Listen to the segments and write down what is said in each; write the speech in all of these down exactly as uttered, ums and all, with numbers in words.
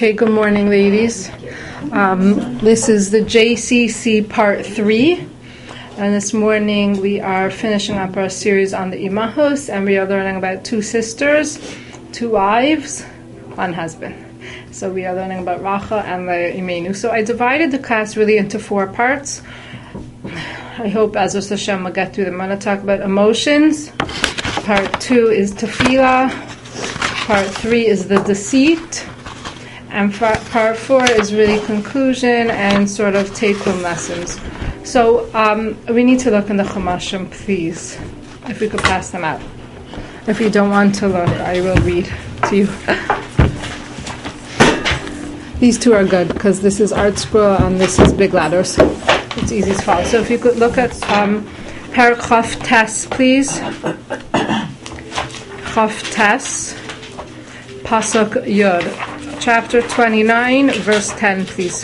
Okay, good morning, ladies. Um, this is the J C C part three, and this morning we are finishing up our series on the Imahos, and we are learning about two sisters, two wives, one husband. So we are learning about Rachel and Leah Imenu. So I divided the class really into four parts. I hope as Hashem will get through them. I'm going to talk about emotions. Part two is tefillah. Part three is the deceit. And part four is really conclusion and sort of take-home lessons. So um, we need to look in the Chumashim, please, if we could pass them out. If you don't want to look, I will read to you. These two are good because this is Art Scroll and this is Big Letters. It's easy to follow. So if you could look at um, Parak Chaf Tes, please. Chaf Tes, Pasuk Yod. Chapter twenty-nine, verse ten, please.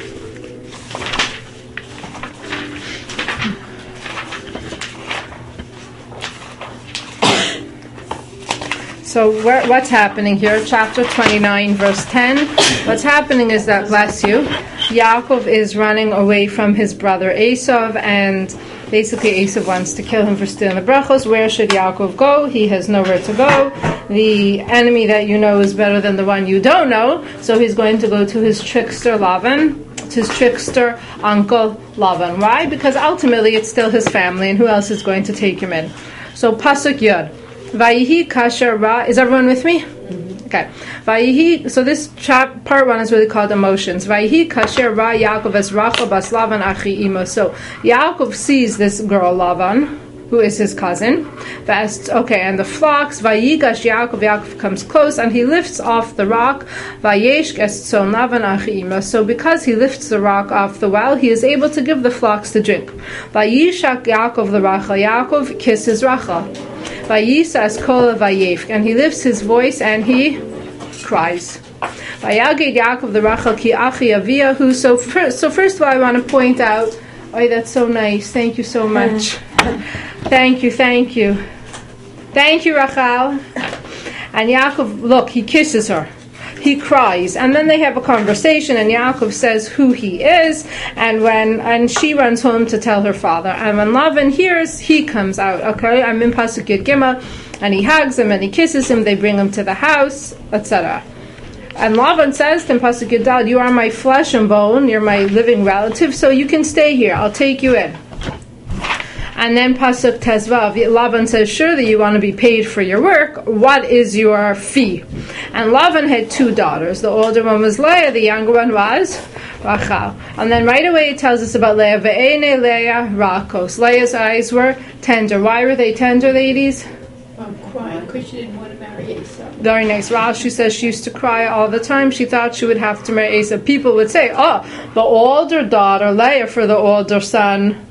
So where, what's happening here? Chapter twenty-nine, verse ten. What's happening is that, bless you, Yaakov is running away from his brother Esav, and basically Esav wants to kill him for stealing the brachos. Where should Yaakov go? He has nowhere to go. The enemy that you know is better than the one you don't know, so he's going to go to his trickster Lavan, to his trickster uncle Lavan. Why? Because ultimately it's still his family, and who else is going to take him in? So Pasuk Yod. Vayihi kasher ra. Is everyone with me? Okay. Vayihi. So this chap, part one is really called emotions. Vayihi kasher ra Yaakov es Rachel bas Lavan achi imo. So Yaakov sees this girl Lavan, who is his cousin. That's okay. And the flocks. Vayigash Yaakov. Yaakov comes close and he lifts off the rock. Vayesh es tzon Lavan achi imo. So because he lifts the rock off the well, he is able to give the flocks to drink. Vayishak Yaakov the Rachel. Yaakov kisses Rachel. Vayisas kol vayef, and he lifts his voice and he cries. Vayagid Yaakov the Rachel ki achi aviyahu. So first, so first of all, I want to point out. Oh, that's so nice. Thank you so much. Thank you, thank you, thank you, Rachel. And Yaakov, look, he kisses her. He cries, and then they have a conversation, and Yaakov says who he is, and when and she runs home to tell her father. And when Lavan hears, he comes out. Okay, I'm in Pasuk Yud Gimel, and he hugs him and he kisses him. They bring him to the house, et cetera. And Lavan says to him, Pasuk Yud Dal, you are my flesh and bone, you're my living relative, so you can stay here. I'll take you in. And then Pasuk Tezvav, Lavan says, surely you want to be paid for your work. What is your fee? And Lavan had two daughters. The older one was Leah, the younger one was Rachel. And then right away it tells us about Leah. Ve'ene Leah Rakos. Leah's eyes were tender. Why were they tender, ladies? I'm crying because she didn't want to marry Esau. Very nice. Rashi says she used to cry all the time. She thought she would have to marry Esau. People would say, oh, the older daughter, Leah, for the older son,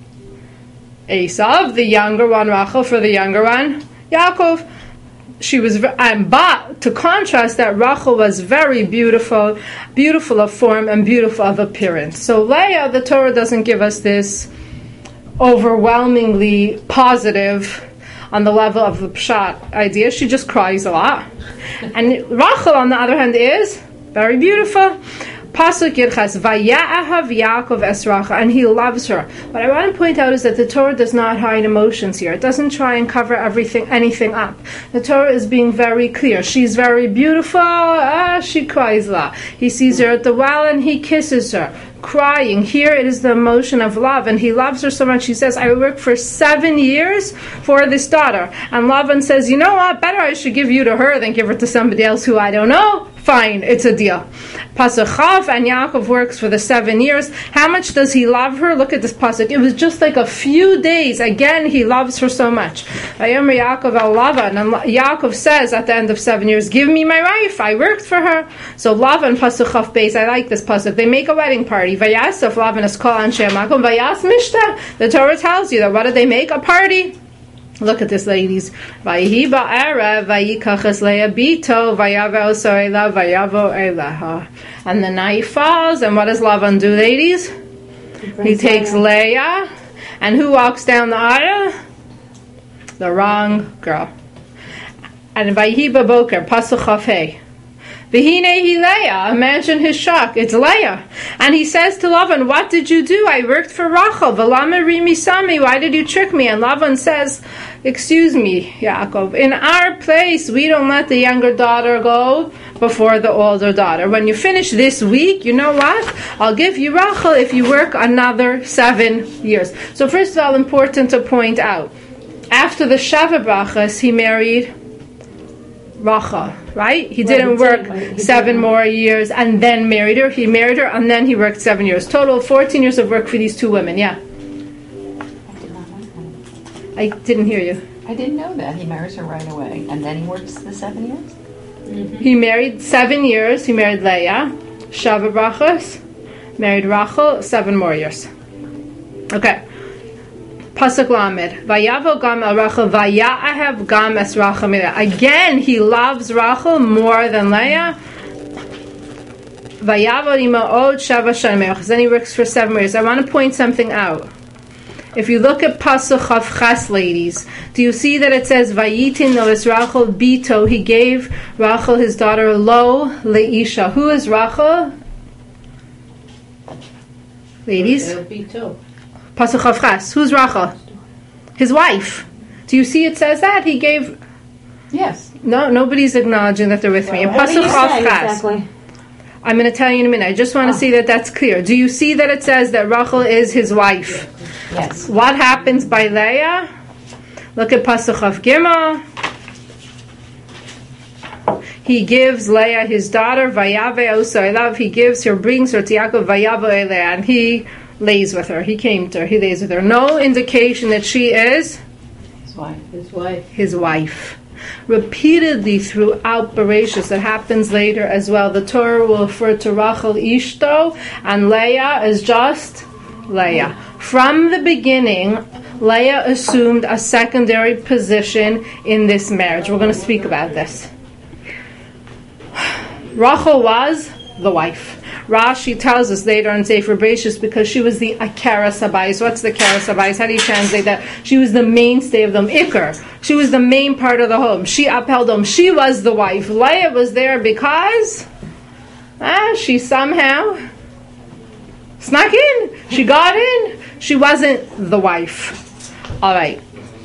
Esav, the younger one, Rachel, for the younger one, Yaakov. She was, and but to contrast that, Rachel was very beautiful, beautiful of form and beautiful of appearance. So Leah, the Torah doesn't give us this overwhelmingly positive on the level of the pshat idea. She just cries a lot. And Rachel, on the other hand, is very beautiful. Pasuk Yirchas, Vaya'ahav Yaakov es Rachel, and he loves her. What I want to point out is that the Torah does not hide emotions here. It doesn't try and cover everything, anything up. The Torah is being very clear. She's very beautiful. Ah, she cries a lot. He sees her at the well and he kisses her, crying. Here it is the emotion of love, and he loves her so much. He says, I worked for seven years for this daughter. And Lavan says, you know what, better I should give you to her than give her to somebody else who I don't know. Fine, it's a deal. Pasuk Chav, and Yaakov works for the seven years. How much does he love her? Look at this pasuk. It was just like a few days. Again, he loves her so much. Vayomer Yaakov el Lavan, and Yaakov says at the end of seven years, give me my wife. I worked for her. So Lavan, Pasuk Chav Beis, I like this pasuk. They make a wedding party. Vayasef Lavan es kol anshe makom vayas mishta. The Torah tells you that what did they make? A party. Look at this, ladies. Vayihi ba'ara vayikachas Leah bito vayavo so'ela vayavo elaha. And the night falls, and what does Lavan do, ladies? He takes Leah, and who walks down the aisle? The wrong girl. And Vayihi ba'boker pasuk chafei. V'hinei Leah. Imagine his shock. It's Leah. And he says to Lavan, what did you do? I worked for Rachel. V'lama rimi sami. Why did you trick me? And Lavan says, excuse me, Yaakov. In our place, we don't let the younger daughter go before the older daughter. When you finish this week, you know what? I'll give you Rachel if you work another seven years. So first of all, important to point out, after the Shava Brachas, he married Rachel, right? He didn't work seven more years and then married her. He married her and then he worked seven years. Total fourteen years of work for these two women, yeah. I didn't hear you. I didn't know that. He marries her right away. And then he works the seven years? Mm-hmm. He married seven years. He married Leah. Shava Brachas. Married Rachel. Seven more years. Okay. Pasuk Lamed. Vayavo gam el Rachel. Vaya'ahav gam es Rachel mileh. Again, he loves Rachel more than Leah. Vayavo ima'od shava shanim. Then he works for seven years. I want to point something out. If you look at Pasuk Chav Ches, ladies, do you see that it says Vayitin lo es Rachel bito? He gave Rachel his daughter Lo leisha. Who is Rachel? Ladies, Bito. Pasuk Chav Ches. Who's Rachel? His wife. Do you see it says that he gave? Yes. No, nobody's acknowledging that they're with me. In Pasuk Chav Ches. Exactly. I'm going to tell you in a minute. I just want to oh. see that that's clear. Do you see that it says that Rachel is his wife? Yes. What happens by Leah? Look at Pasuk Chav Gimel. He gives Leah his daughter, Vayave Osailav. He gives her, brings her to Yaakov, Vayavo Leah, and he lays with her. He came to her. He lays with her. No indication that she is his wife. His wife. His wife. Repeatedly throughout Bereshis, it happens later as well. The Torah will refer to Rachel Ishto and Leah as just Leah. From the beginning, Leah assumed a secondary position in this marriage. We're going to speak about this. Rachel was the wife. Rashi tells us later in Sefer Bereshis because she was the Akara Sabayis. What's the Akara Sabayis? How do you translate that? She was the mainstay of them. Ikar. She was the main part of the home. She upheld them. She was the wife. Leah was there because ah, she somehow snuck in. She got in. She wasn't the wife. All right.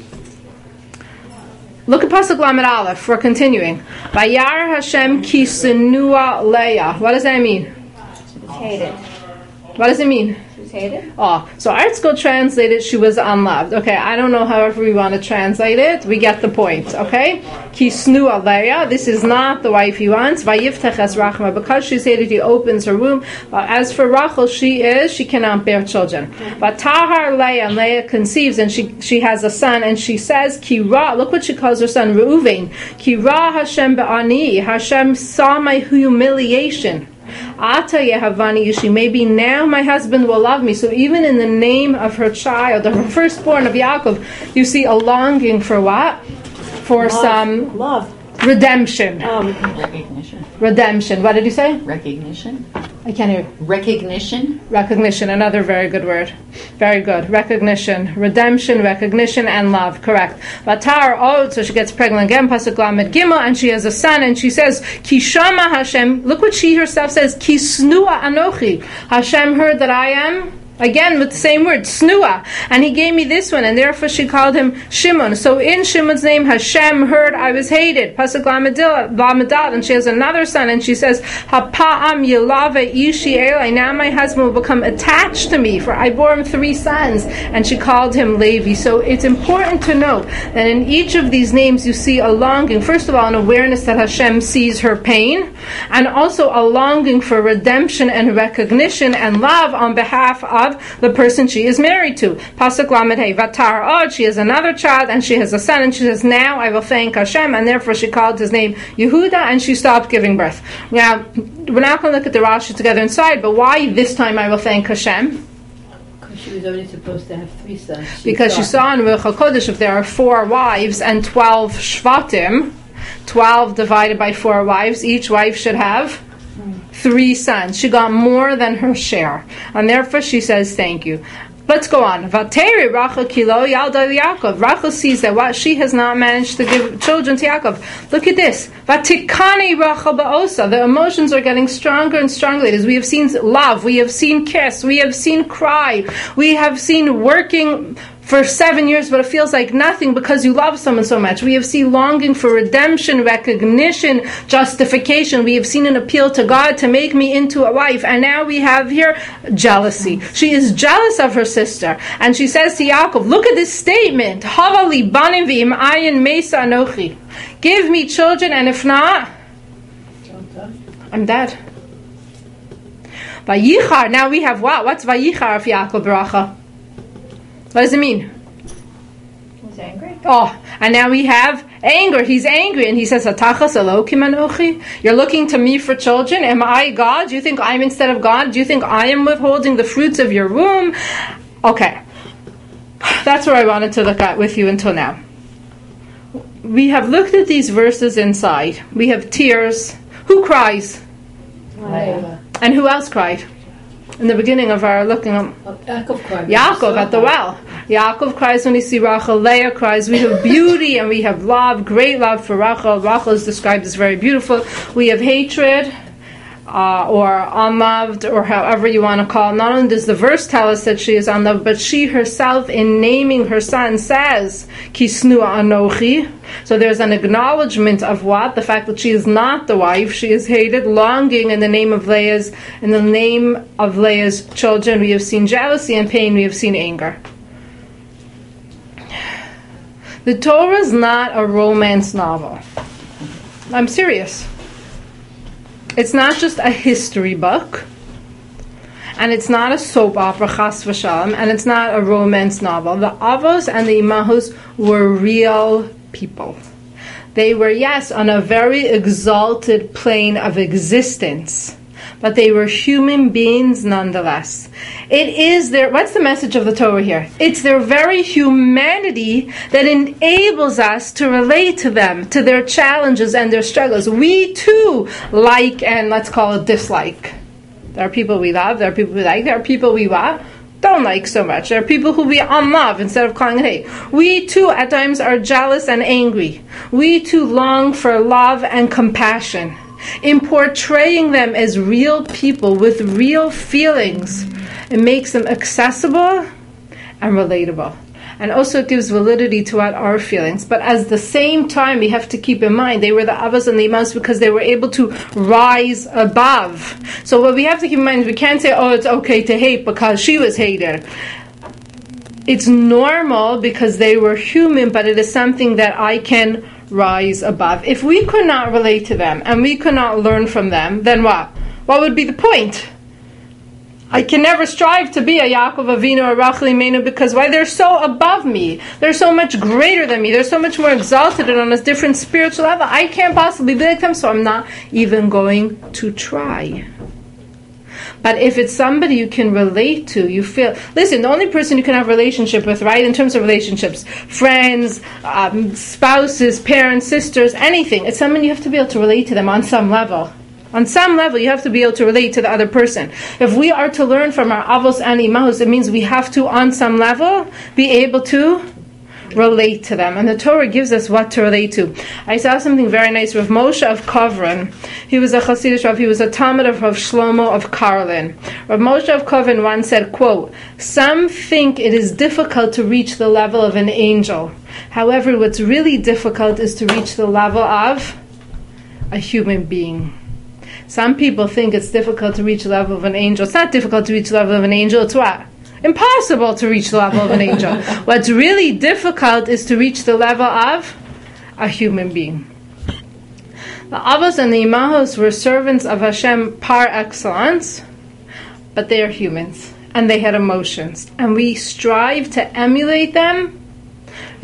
Look at Pasuk Lamed Aleph. We're continuing. Vayar Hashem ki senua Leah. What does that mean? Hated. What does it mean? She was hated. Oh, so Artzko translated she was unloved. Okay, I don't know however we want to translate it. We get the point, okay? Ki snua Leah. This is not the wife he wants. Vayiftech es Rachma. Because she's hated, he opens her womb. Uh, as for Rachel, she is, she cannot bear children. But Tahar Leah, and Leah conceives, and she she has a son, and she says, Ki Ra, look what she calls her son, Reuven. Ki Ra Hashem be'ani. Hashem saw my humiliation. Ata Yehavani Yushi. Maybe now my husband will love me. So even in the name of her child, of her firstborn of Yaakov, you see a longing for what? For love. some love. Redemption. Um, Recognition. Redemption. What did you say? Recognition. I can't hear. Recognition. Recognition. Another very good word. Very good. Recognition. Redemption, recognition, and love. Correct. Vatar oh, so she gets pregnant again. Pasuk Lamed Gimel, and she has a son, and she says, Ki shama Hashem. Look what she herself says. Ki snua anochi. Hashem heard that I am. Again, with the same word, snua. And he gave me this one, and therefore she called him Shimon. So in Shimon's name, Hashem heard I was hated. Pasuk Lamedat, and she has another son, and she says, Hapa'am Yelave Ishi Eli. Now my husband will become attached to me, for I bore him three sons. And she called him Levi. So it's important to note that in each of these names you see a longing. First of all, an awareness that Hashem sees her pain, and also a longing for redemption and recognition and love on behalf of the person she is married to. Pasuk Lamed Hey Vatar Od. She has another child and she has a son, and she says, now I will thank Hashem, and therefore she called his name Yehuda, and she stopped giving birth. Now we're not going to look at the Rashi together inside, but why this time I will thank Hashem? Because she was only supposed to have three sons. She because thought. you saw in Ruach HaKodesh, if there are four wives and twelve Shvatim, twelve divided by four wives, each wife should have three sons. She got more than her share, and therefore she says thank you. Let's go on. Vateri Rachel kilo yalda Yaakov. Rachel sees that what she has not managed to give children to Yaakov. Look at this. Vatikani Rachel ba'osa. The emotions are getting stronger and stronger. Ladies, we have seen love. We have seen kiss. We have seen cry. We have seen working for seven years, but it feels like nothing because you love someone so much. We have seen longing for redemption, recognition, justification. We have seen an appeal to God to make me into a wife. And now we have here jealousy. She is jealous of her sister. And she says to Yaakov, look at this statement. Hava li banim v'im ayin mesa anochi. Give me children, and if not, I'm dead. Vayichar. Now we have what? What's Vayichar of Yaakov Baracha? What does it mean? He's angry. Oh, and now we have anger. He's angry, and he says, "Atachas Elokim anochi." You're looking to me for children. Am I God? Do you think I'm instead of God? Do you think I am withholding the fruits of your womb? Okay, that's where I wanted to look at with you until now. We have looked at these verses inside. We have tears. Who cries? Leah. And who else cried? In the beginning of our looking at Yaakov cried. Yaakov at the well. Yaakov cries when he sees Rachel. Leah cries. We have beauty and we have love, great love for Rachel. Rachel is described as very beautiful. We have hatred, uh, or unloved, or however you want to call it. Not only does the verse tell us that she is unloved, but she herself, in naming her son, says, Kisnu anochi. So there's an acknowledgement of what? The fact that she is not the wife. She is hated, longing in the name of Leah's, in the name of Leah's children. We have seen jealousy and pain. We have seen anger. The Torah is not a romance novel. I'm serious. It's not just a history book. And it's not a soap opera, chas v'shalom, and it's not a romance novel. The Avos and the Imahos were real people. They were, yes, on a very exalted plane of existence, but they were human beings nonetheless. It is their, what's the message of the Torah here? It's their very humanity that enables us to relate to them, to their challenges and their struggles. We too like and let's call it dislike. There are people we love, there are people we like, there are people we what? Don't like so much. There are people who we unlove instead of calling it hate. We too at times are jealous and angry. We too long for love and compassion. In portraying them as real people with real feelings, it makes them accessible and relatable. And also it gives validity to what our feelings. But at the same time, we have to keep in mind, they were the Avos and the Imahos because they were able to rise above. So what we have to keep in mind is we can't say, oh, it's okay to hate because she was hated. It's normal because they were human, but it is something that I can rise above. If we could not relate to them and we could not learn from them, then what? What would be the point? I can never strive to be a Yaakov Avinu or Rachel Imenu because why? They're so above me. They're so much greater than me. They're so much more exalted and on a different spiritual level. I can't possibly be like them, so I'm not even going to try. But if it's somebody you can relate to, you feel... Listen, the only person you can have a relationship with, right, in terms of relationships, friends, um, spouses, parents, sisters, anything, it's someone you have to be able to relate to them on some level. On some level, you have to be able to relate to the other person. If we are to learn from our Avos and Imahos, it means we have to, on some level, be able to relate to them. And the Torah gives us what to relate to. I saw something very nice. Rav Moshe of Kovrin, he was a Hasidic Rav, he was a Talmud of Rav Shlomo of Karlin. Rav Moshe of Kovrin once said, quote, some think it is difficult to reach the level of an angel. However, what's really difficult is to reach the level of a human being. Some people think it's difficult to reach the level of an angel. It's not difficult to reach the level of an angel. It's what? Impossible to reach the level of an angel. What's really difficult is to reach the level of a human being. The Avos and the Imahos were servants of Hashem par excellence, but they are humans, and they had emotions. And we strive to emulate them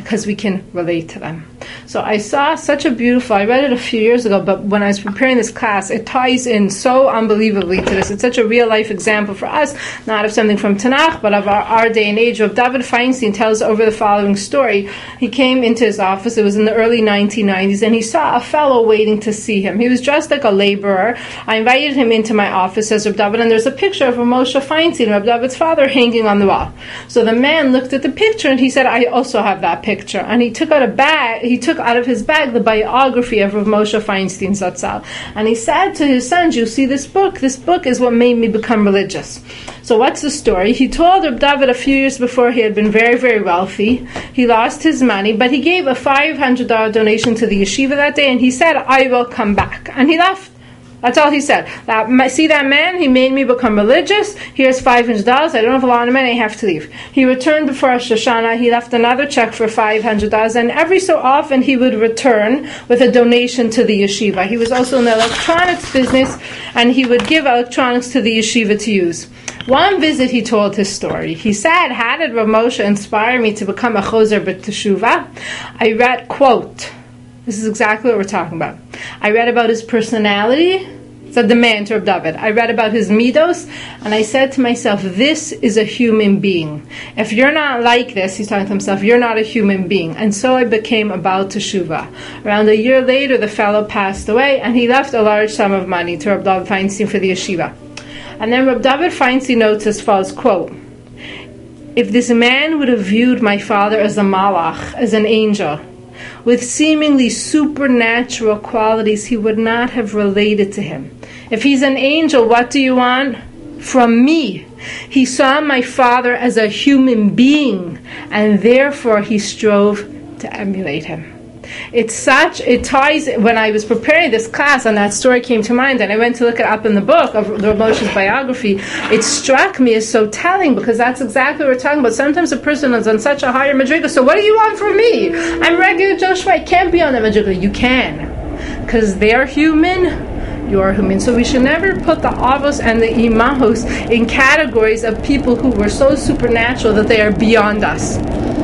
because we can relate to them. So I saw such a beautiful, I read it a few years ago, but when I was preparing this class, it ties in so unbelievably to this. It's such a real life example for us, not of something from Tanakh, but of our, our day and age. Of David Feinstein tells over the following story. He came into his office, it was in the early nineteen nineties, and he saw a fellow waiting to see him. He was dressed like a laborer. I invited him into my office as Reb David, and there's a picture of Moshe Feinstein, Reb David's father, hanging on the wall. So the man looked at the picture and he said, I also have that picture. And he took out a bag, he took out of his bag the biography of Rav Moshe Feinstein Zatzal. And he said to his sons, you see this book? This book is what made me become religious. So what's the story? He told Reb David a few years before he had been very, very wealthy. He lost his money, but he gave a five hundred dollars donation to the yeshiva that day, and he said, I will come back. And he left. That's all he said. That, see that man? He made me become religious. Here's five hundred dollars. I don't have a lot of money. I have to leave. He returned before Rosh Hashanah. He left another check for five hundred dollars. And every so often he would return with a donation to the yeshiva. He was also in the electronics business, and he would give electronics to the yeshiva to use. One visit he told his story. He said, how did Rav Moshe inspire me to become a choser b'teshuvah? I read, quote, this is exactly what we're talking about. I read about his personality, said the man to Reb David. I read about his midos, and I said to myself, this is a human being. If you're not like this, he's talking to himself, you're not a human being. And so I became a Baal Teshuvah. Around a year later, the fellow passed away, and he left a large sum of money to Reb David Feinstein for the yeshiva. And then Reb David Feinstein notes as follows, quote, if this man would have viewed my father as a malach, as an angel, with seemingly supernatural qualities, he would not have related to him. If he's an angel, what do you want from me? He saw my father as a human being, and therefore he strove to emulate him. It's such, it ties, when I was preparing this class and that story came to mind and I went to look it up in the book of Rav Moshe's biography, it struck me as so telling, because that's exactly what we're talking about. Sometimes a person is on such a higher madriga, so what do you want from me? I'm regular Joe Schwei, I can't be on that madriga. You can, because they're human, you're human. So we should never put the avos and the imahos in categories of people who were so supernatural that they are beyond us.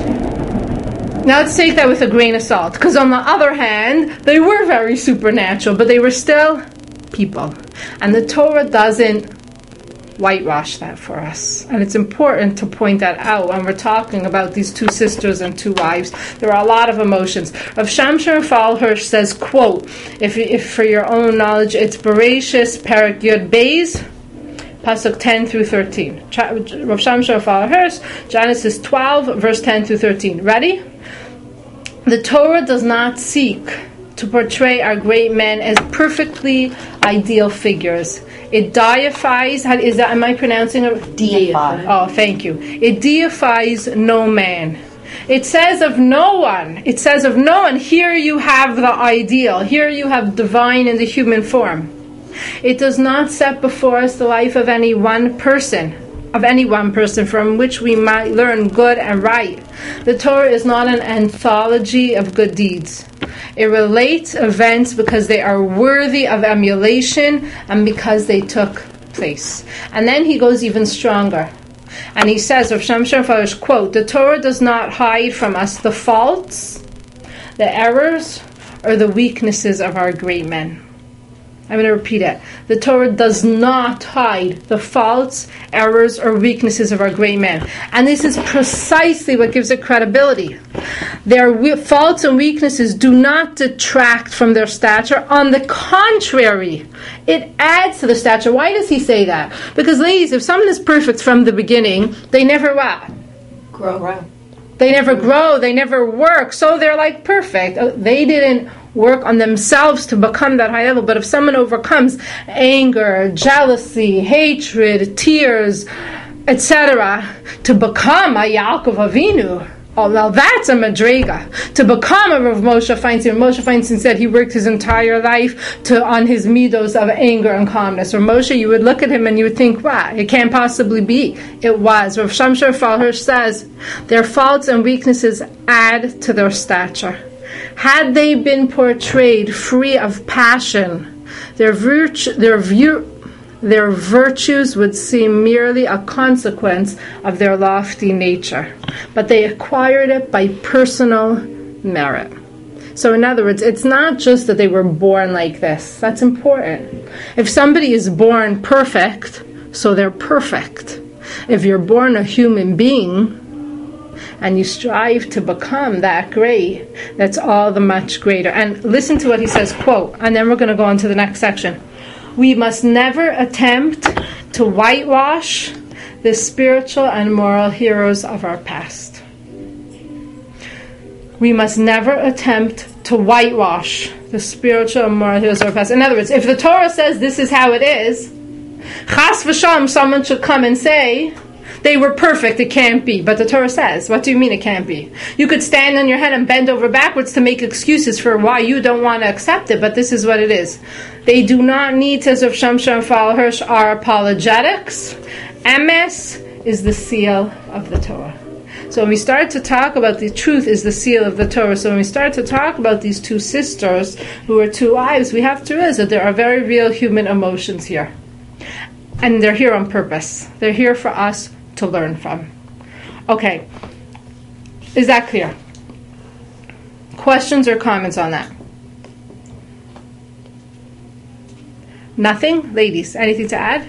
Now let's take that with a grain of salt, because on the other hand, they were very supernatural, but they were still people. And the Torah doesn't whitewash that for us. And it's important to point that out when we're talking about these two sisters and two wives. There are a lot of emotions. Rav Shamshon Raphael Hirsch says, quote, if, if for your own knowledge, it's Bereshis Perek Yud Beis, Pasuk ten through thirteen. Rav Shamshon Raphael Hirsch, Genesis twelve, verse ten through thirteen. Ready? The Torah does not seek to portray our great men as perfectly ideal figures. It deifies, how, is that, am I pronouncing it? Deify. Oh, thank you. It deifies no man. It says of no one, it says of no one, here you have the ideal, here you have divine in the human form. It does not set before us the life of any one person, of any one person from which we might learn good and right. The Torah is not an anthology of good deeds. It relates events because they are worthy of emulation and because they took place. And then he goes even stronger. And he says, Rav Shamshon Raphael Hirsch, quote, the Torah does not hide from us the faults, the errors, or the weaknesses of our great men. I'm going to repeat it. The Torah does not hide the faults, errors, or weaknesses of our great men. And this is precisely what gives it credibility. Their we- faults and weaknesses do not detract from their stature. On the contrary, it adds to the stature. Why does he say that? Because, ladies, if someone is perfect from the beginning, they never what? Grow. Grow. They never grow. They never work. So they're like perfect. They didn't work on themselves to become that high level. But if someone overcomes anger, jealousy, hatred, tears, et cetera, to become a Yaakov Avinu, oh, now that's a madrega. To become a Rav Moshe Feinstein. Moshe Feinstein said he worked his entire life to on his midos of anger and calmness. Or Moshe, you would look at him and you would think, wow, it can't possibly be. It was. Rav Shamshon Raphael Hirsch says, their faults and weaknesses add to their stature. Had they been portrayed free of passion, their virtue, their view, their virtues would seem merely a consequence of their lofty nature, but they acquired it by personal merit. So in other words, it's not just that they were born like this. That's important. If somebody is born perfect, so they're perfect. If you're born a human being and you strive to become that great, that's all the much greater. And listen to what he says, quote, and then we're going to go on to the next section. We must never attempt to whitewash the spiritual and moral heroes of our past. We must never attempt to whitewash the spiritual and moral heroes of our past. In other words, if the Torah says this is how it is, chas v'sham, someone should come and say, they were perfect, it can't be. But the Torah says, what do you mean it can't be? You could stand on your head and bend over backwards to make excuses for why you don't want to accept it, but this is what it is. They do not need, says Rav Shamshon Raphael Hirsch, our apologetics. Emes is the seal of the Torah. So when we start to talk about the truth is the seal of the Torah, so when we start to talk about these two sisters who are two wives, we have to realize that there are very real human emotions here. And they're here on purpose. They're here for us to learn from. Okay. Is that clear? Questions or comments on that? Nothing? Ladies, anything to add?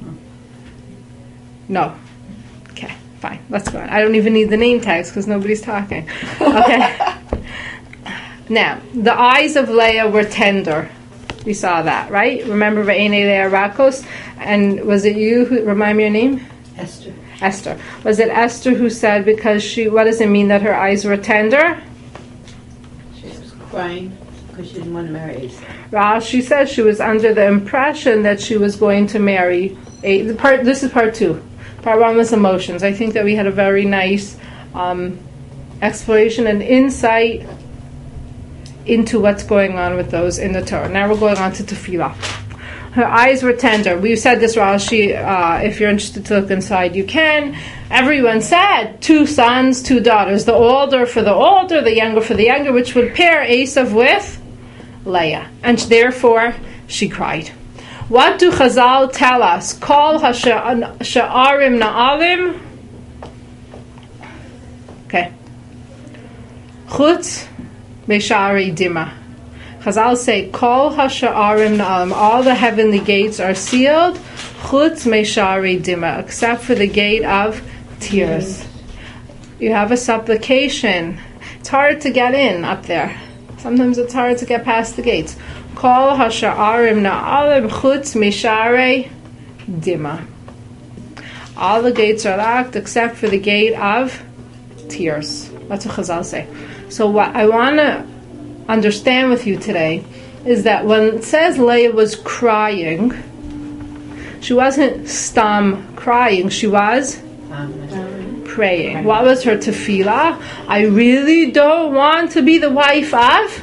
No. Okay, fine. Let's go on. I don't even need the name tags because nobody's talking. Okay. Now, the eyes of Leah were tender. We saw that, right? Remember Ve'ene Leah Rakos? And was it you who, remind me your name? Esther. Esther. Was it Esther who said because she, what does it mean that her eyes were tender? She was crying because she didn't want to marry Esau. Well, she says she was under the impression that she was going to marry a, the part. This is part two. Part one was emotions. I think that we had a very nice um, exploration and insight into what's going on with those in the Torah. Now we're going on to tefillah. Her eyes were tender. We've said this, Rashi. Uh, if you're interested to look inside, you can. Everyone said two sons, two daughters. The older for the older, the younger for the younger, which would pair Esav with Leah. And therefore, she cried. What do Chazal tell us? Kol ha'sha'arim na'alim. Okay. Chutz me'sha'arei dima. Chazal say, Kol ha'sha'arim na'alim. All the heavenly gates are sealed. Chutz me'sha'arei dima. Except for the gate of tears. You have a supplication. It's hard to get in up there. Sometimes it's hard to get past the gates. Kol ha'sha'arim na'alim chutz me'sha'arei dima. All the gates are locked except for the gate of tears. That's what Chazal say. So what I want to understand with you today is that when it says Leah was crying, she wasn't stam crying, she was praying. What was her tefillah? I really don't want to be the wife of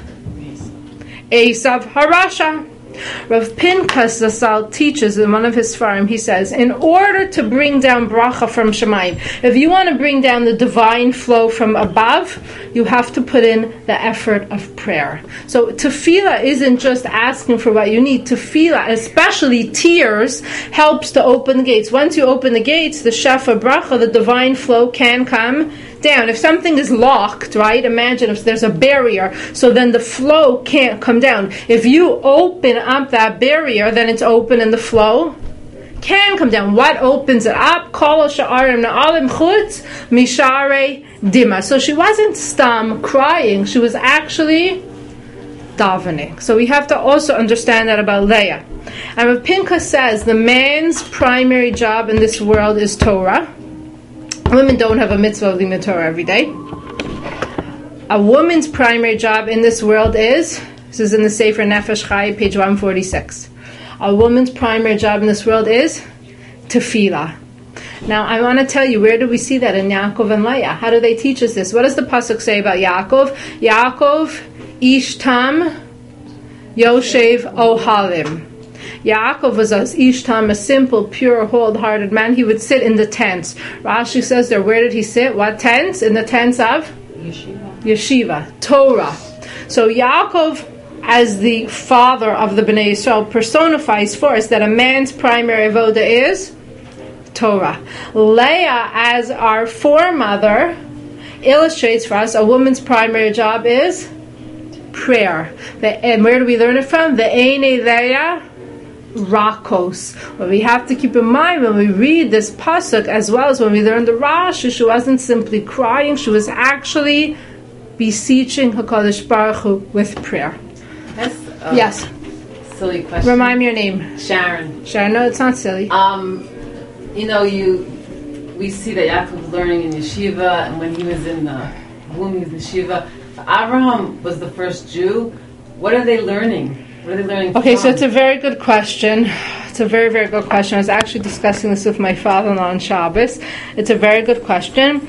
Esav Harasha. Rav Pinchas Zatzal teaches in one of his farim, he says, in order to bring down bracha from Shemayim, if you want to bring down the divine flow from above, you have to put in the effort of prayer. So tefillah isn't just asking for what you need. Tefillah, especially tears, helps to open the gates. Once you open the gates, the shefa bracha, the divine flow, can come down. If something is locked, right, imagine if there's a barrier, so then the flow can't come down. If you open up that barrier, then it's open and the flow can come down. What opens it up? Kol ha'sha'arim na'alim chutz me'sha'arei dima. So she wasn't stam crying, she was actually davening. So we have to also understand that about Leah. And Rav Pinchas says the man's primary job in this world is Torah. Women don't have a mitzvah of limud Torah every day. A woman's primary job in this world is, this is in the Sefer Nefesh Chai, page one forty-six. A woman's primary job in this world is tefillah. Now, I want to tell you, where do we see that in Yaakov and Leah? How do they teach us this? What does the pasuk say about Yaakov? Yaakov, ish tam, yoshev ohalim. Yaakov was as Ishtam, a simple, pure, wholehearted man. He would sit in the tents. Rashi says there, where did he sit? What tents? In the tents of? Yeshiva. Yeshiva. Torah. So Yaakov as the father of the Bnei Yisrael, personifies for us that a man's primary avoda is Torah. Leah, as our foremother, illustrates for us a woman's primary job is prayer. The, and where do we learn it from? The Eine Leah Rakos. What we have to keep in mind when we read this pasuk, as well as when we learn the Rashi, she wasn't simply crying; she was actually beseeching Hakadosh Baruch Hu with prayer. That's a Yes. silly question. Remind me your name. Sharon. Sharon. No, it's not silly. Um, you know, you we see that Yaakov was learning in yeshiva, and when he was in the womb, he was in yeshiva. Abraham was the first Jew. What are they learning? What are they learning? Okay, from? so it's a very good question. It's a very, very good question. I was actually discussing this with my father-in-law on Shabbos. It's a very good question.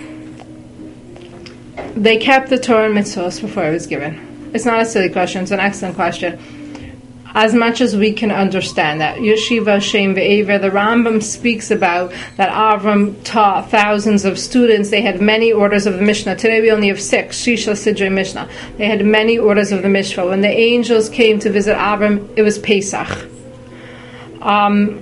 They kept the Torah and mitzvahs before it was given. It's not a silly question. It's an excellent question. As much as we can understand that. Yeshiva Shem Ve'ever, the Rambam speaks about that Avram taught thousands of students. They had many orders of the Mishnah. Today we only have six, Shisha Sidrei Mishnah. They had many orders of the Mishnah. When the angels came to visit Avram, it was Pesach. Um,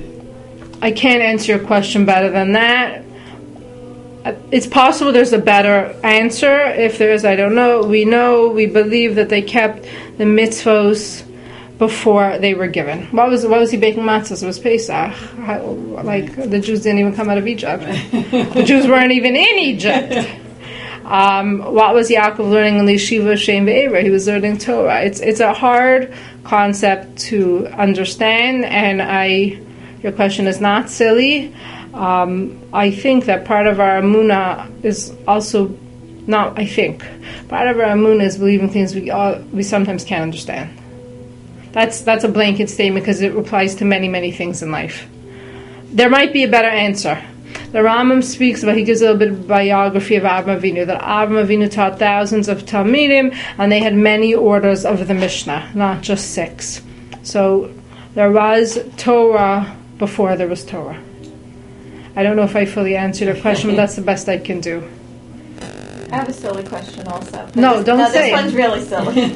I can't answer your question better than that. It's possible there's a better answer. If there is, I don't know. We know, we believe that they kept the mitzvos before they were given. What was what was he baking matzahs? It was Pesach. How, like the Jews didn't even come out of Egypt. The Jews weren't even in Egypt. Um, what was Yaakov learning in the yeshiva Shem Ve'ever? He was learning Torah. It's it's a hard concept to understand, and I your question is not silly. Um, I think that part of our emunah is also not. I think part of our emunah is believing things we all, we sometimes can't understand. That's that's a blanket statement because it applies to many, many things in life. There might be a better answer. The Rambam speaks about, he gives a little bit of biography of Avraham Avinu, that Avraham Avinu taught thousands of Talmidim, and they had many orders of the Mishnah, not just six. So there was Torah before there was Torah. I don't know if I fully answered your question, but that's the best I can do. I have a silly question also. No, this, don't no, say this it. one's really silly.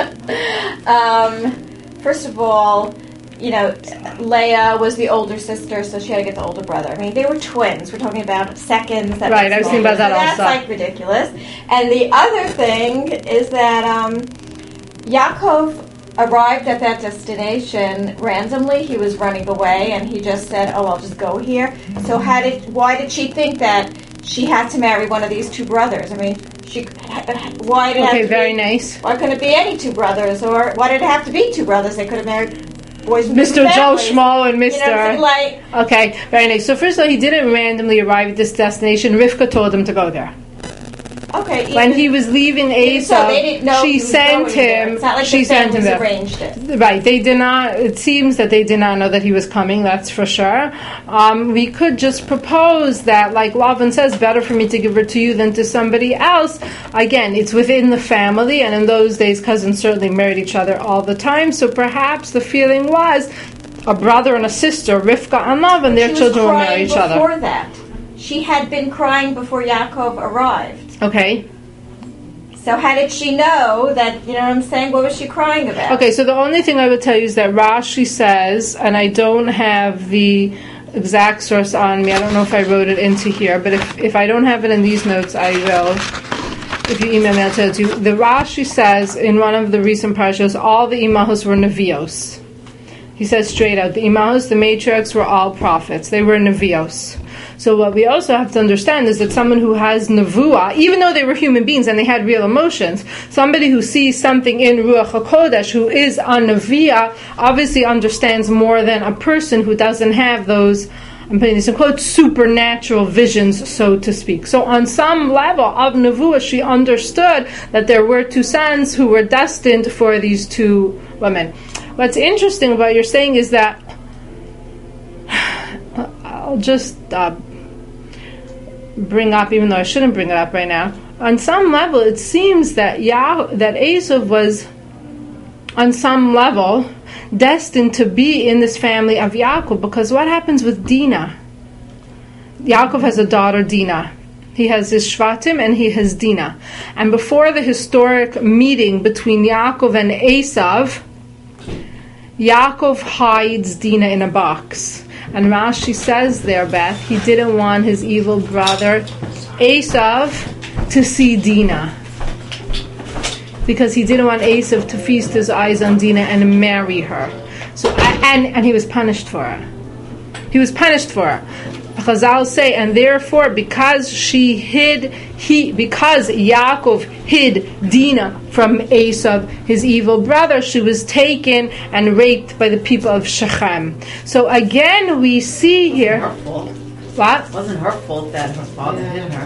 um, first of all, you know, Leah was the older sister, so she had to get the older brother. I mean, they were twins. We're talking about seconds. That Right, I was thinking about that so that's also. like ridiculous. And the other thing is that um, Yaakov arrived at that destination randomly. He was running away, and he just said, "Oh, I'll just go here." So, how did? Why did she think that she had to marry one of these two brothers? I mean, she. Why did it Okay, have to very be, nice. Why couldn't it be any two brothers, or why did it have to be two brothers? They could have married boys from Mister different Joe families. Schmo and You know what I'm saying? Mister Like, Okay, very nice. So first of all, he didn't randomly arrive at this destination. Rivka told him to go there. okay, When even- he was leaving even so, Esau, they didn't know she he was sent going there. him. It's not like she the sent him families there. arranged it. Right, they did not. It seems that they did not know that he was coming. That's for sure. Um, we could just propose that, like Lavan says, better for me to give her to you than to somebody else. Again, it's within the family, and in those days, cousins certainly married each other all the time. So perhaps the feeling was a brother and a sister, Rivka and Lavan, their She was children will marry crying each other. before that. She had been crying before Yaakov arrived. Okay. So how did she know that, you know what I'm saying? What was she crying about? Okay, so the only thing I would tell you is that Rashi says, and I don't have the exact source on me, I don't know if I wrote it into here, but if, if I don't have it in these notes, I will. If you email me, I'll tell it to you. The Rashi says in one of the recent parashas, all the imahos were nevios. He says straight out, the imahos, the matriarchs, were all prophets. They were nevios. So what we also have to understand is that someone who has nevuah, even though they were human beings and they had real emotions, somebody who sees something in Ruach HaKodesh, who is a neviah, obviously understands more than a person who doesn't have those, I'm putting this in quotes, supernatural visions, so to speak. So on some level of nevuah, she understood that there were two sons who were destined for these two women. What's interesting about your saying is that, I'll just uh, bring up, even though I shouldn't bring it up right now, on some level it seems that Yah- that Esav was on some level destined to be in this family of Yaakov, because what happens with Dinah? Yaakov has a daughter, Dinah. he has his Shvatim, and he has Dinah. And before the historic meeting between Yaakov and Esav, Yaakov hides Dinah in a box. And Rashi says there, Beth, he didn't want his evil brother Esav to see Dinah, because he didn't want Esav to feast his eyes on Dinah and marry her. So and and he was punished for it. He was punished for it. Chazal say, and therefore, because she hid, he because Yaakov hid Dinah from Esav, his evil brother, she was taken and raped by the people of Shechem. So again, we see here. Her fault. What? It wasn't her fault that her father hid her.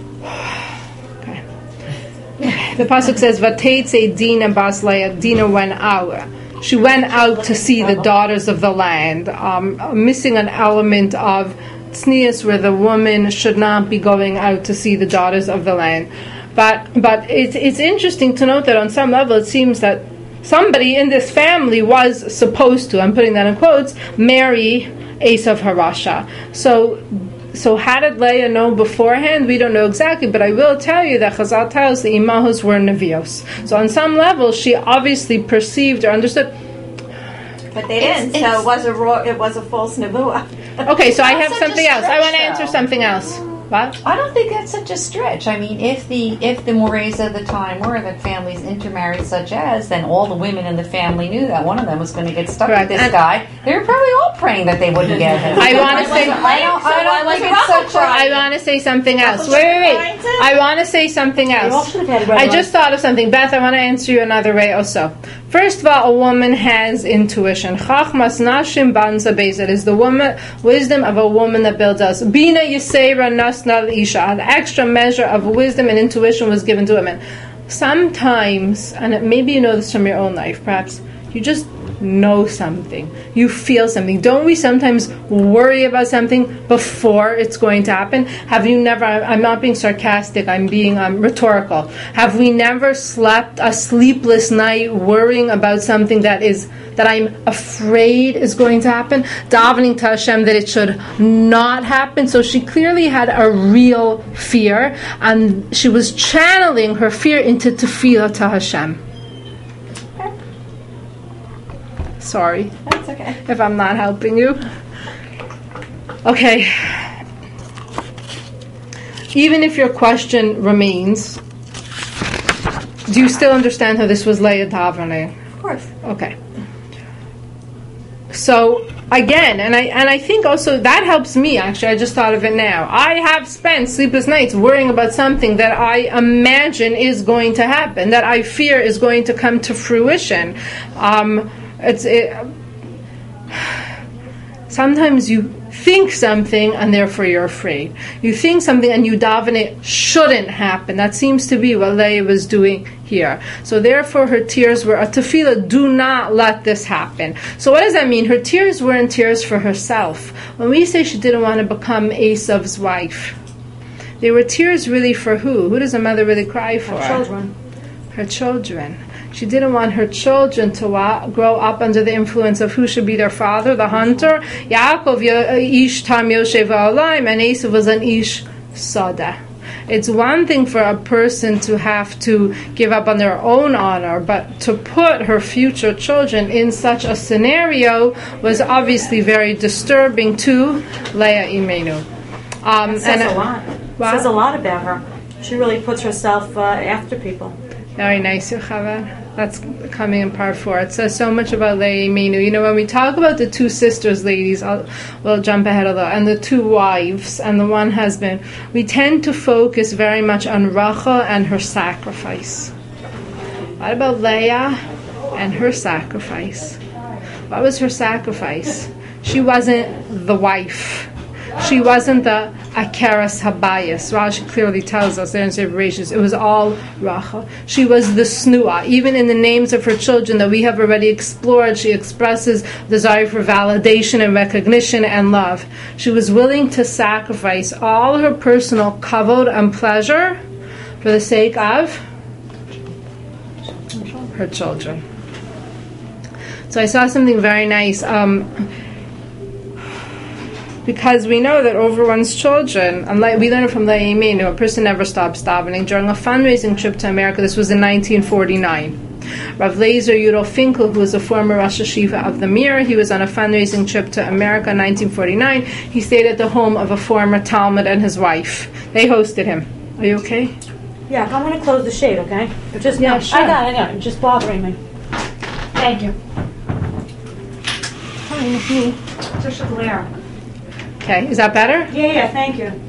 Okay. The pasuk says, "Vateitze Dinah bas Leah." Dinah went out. She went out to see the daughters of the land, um, missing an element of tznius, where the woman should not be going out to see the daughters of the land. But but it's it's interesting to note that on some level it seems that somebody in this family was supposed to, I'm putting that in quotes, marry Esav Harasha. So so how did Leah know beforehand? We don't know exactly, but I will tell you that Chazal tells the imahos were nevios. So on some level she obviously perceived or understood. But they didn't, It's- so it's- it was a raw, it was a false nevuah. Okay, so I That's have such a something else. I want to stretch, answer though. something else. What? I don't think that's such a stretch. I mean, if the if the mores of the time were that families intermarried, such as, then all the women in the family knew that one of them was going to get stuck Correct. with this And- guy. They were probably all praying that they wouldn't get him. I wanna say- I don't, I don't, So why I don't was think Rachel it's such a. crying? I want to say something else. Rachel Wait, wait, wait. crying too? I want to say something else. I just thought of something. Beth, I want to answer you another way also. First of all, a woman has intuition. Chachmas nashim banza beis. It is the woman, wisdom of a woman that builds us. Bina yisera nasna isha. An extra measure of wisdom and intuition was given to women. Sometimes, and maybe you know this from your own life, perhaps, you just know something. You feel something. Don't we sometimes worry about something before it's going to happen? Have you never, I'm not being sarcastic, I'm being um, rhetorical. Have we never slept a sleepless night worrying about something that is, that I'm afraid is going to happen? Davening to Hashem that it should not happen. So she clearly had a real fear, and she was channeling her fear into tefillah to Hashem. Sorry That's okay. if I'm not helping you. Okay. Even if your question remains, do you still understand how this was Leah davening? Of course. Okay. So again, and I and I think also that helps me. Actually, I just thought of it now. I have spent sleepless nights worrying about something that I imagine is going to happen, that I fear is going to come to fruition. Um, it's it, sometimes you think something and therefore you're afraid. You think something and you daven it shouldn't happen. That seems to be what Leah was doing here. So therefore her tears were a tefillah, do not let this happen. So what does that mean? Her tears weren't tears for herself. When we say she didn't want to become Esav's wife, they were tears really for who? Who does a mother really cry for? Her children. Her children. She didn't want her children to wa- grow up under the influence of who should be their father, the hunter. Yaakov ish tam yoshev ha'olam, and Esav was an ish sada. It's one thing for a person to have to give up on their own honor, but to put her future children in such a scenario was obviously very disturbing to Leah Imenu. Um, It says and, a lot. What? It says a lot about her. She really puts herself uh, after people. Very nice, Yochava. That's coming in part four. It says so much about Leah Imenu. You know, when we talk about the two sisters, ladies, I'll, we'll jump ahead a little, and the two wives and the one husband, we tend to focus very much on Rachel and her sacrifice. What about Leah and her sacrifice? What was her sacrifice? She wasn't the wife. She wasn't the Akeres Habayis. Rashi clearly tells us there in Sefer Bereshis. It was all Rachel. She was the Snua. Even in the names of her children that we have already explored, she expresses desire for validation and recognition and love. She was willing to sacrifice all her personal kavod and pleasure for the sake of her children. So I saw something very nice. Um, because we know that over one's children, and like we learn it from Leah Imenu, a person never stops davening. During a fundraising trip to America, this was in nineteen forty-nine. Rav Leizer Yudo Finkel, who was a former Rosh Hashiva of the Mir, he was on a fundraising trip to America in nineteen forty-nine. He stayed at the home of a former Talmud and his wife. They hosted him. Are you okay? Yeah, I'm going to close the shade, okay? It just Yeah, no, sure. I got it, I got it. It's just bothering me. Thank you. Fine with me. Such a glare. Okay, is that better? Yeah, yeah, thank you.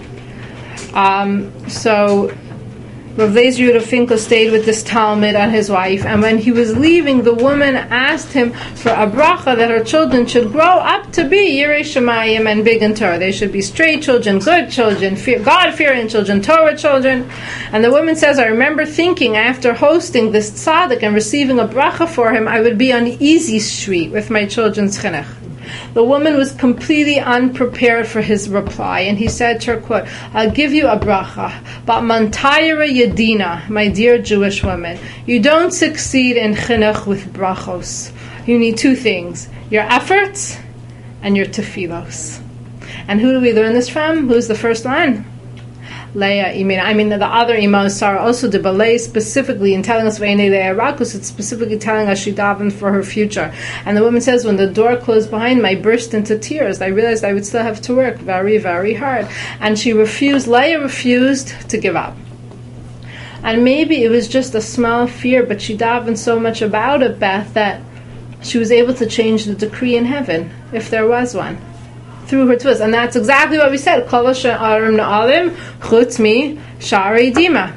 Um, so Rav Leizer Yudo Finkel stayed with this Talmud and his wife, and when he was leaving, the woman asked him for a bracha that her children should grow up to be Yirei Shemayim and big in Torah. They should be straight children, good children, fear, God-fearing children, Torah children. And the woman says, I remember thinking after hosting this tzaddik and receiving a bracha for him, I would be on easy street with my children's chinuch. The woman was completely unprepared for his reply, and he said to her, quote, I'll give you a bracha, but mantayra yedina, my dear Jewish woman, you don't succeed in chinuch with brachos. You need two things, your efforts and your tefillos. And who do we learn this from? Who's the first one? Leah, I mean, I mean the other imams, Sarah also did, but Leah specifically, in telling us V'nei Leah Rakus, it's specifically telling us she davened for her future. And the woman says, when the door closed behind me, I burst into tears. I realized I would still have to work very, very hard. And she refused, Leah refused to give up. And maybe it was just a small fear, but she davened so much about it, Beth, that she was able to change the decree in heaven, if there was one, through her tefillos. And that's exactly what we said. Kol ha'arim na'alim chutz mi sha'arei dima.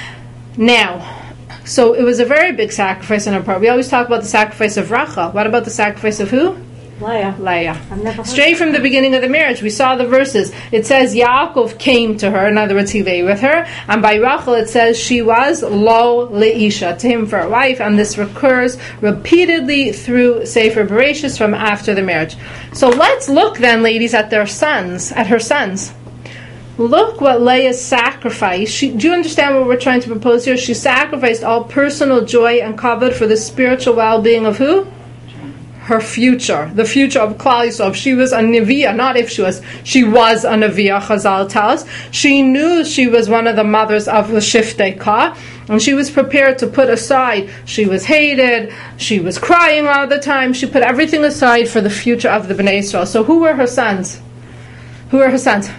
Now, so it was a very big sacrifice on her part. We always talk about the sacrifice of Rachel. What about the sacrifice of who? Leah. Leah. I've never heard Straight from the beginning of the marriage, we saw the verses. It says Yaakov came to her. In other words, he lay with her. And by Rachel, it says she was lo leisha, to him for a wife. And this recurs repeatedly through Sefer Bereshis from after the marriage. So let's look then, ladies, at their sons, at her sons. Look what Leah sacrificed. She, do you understand what we're trying to propose here? She sacrificed all personal joy and kavod for the spiritual well-being of who? Her future, the future of Klal Yisrael. If she was a Neviah, not if she was, she was a Neviah, Chazal tells. She knew she was one of the mothers of the Shiftei Ka, and she was prepared to put aside, she was hated, she was crying all the time, she put everything aside for the future of the Bnei Yisrael. So who were her sons? Who were her sons?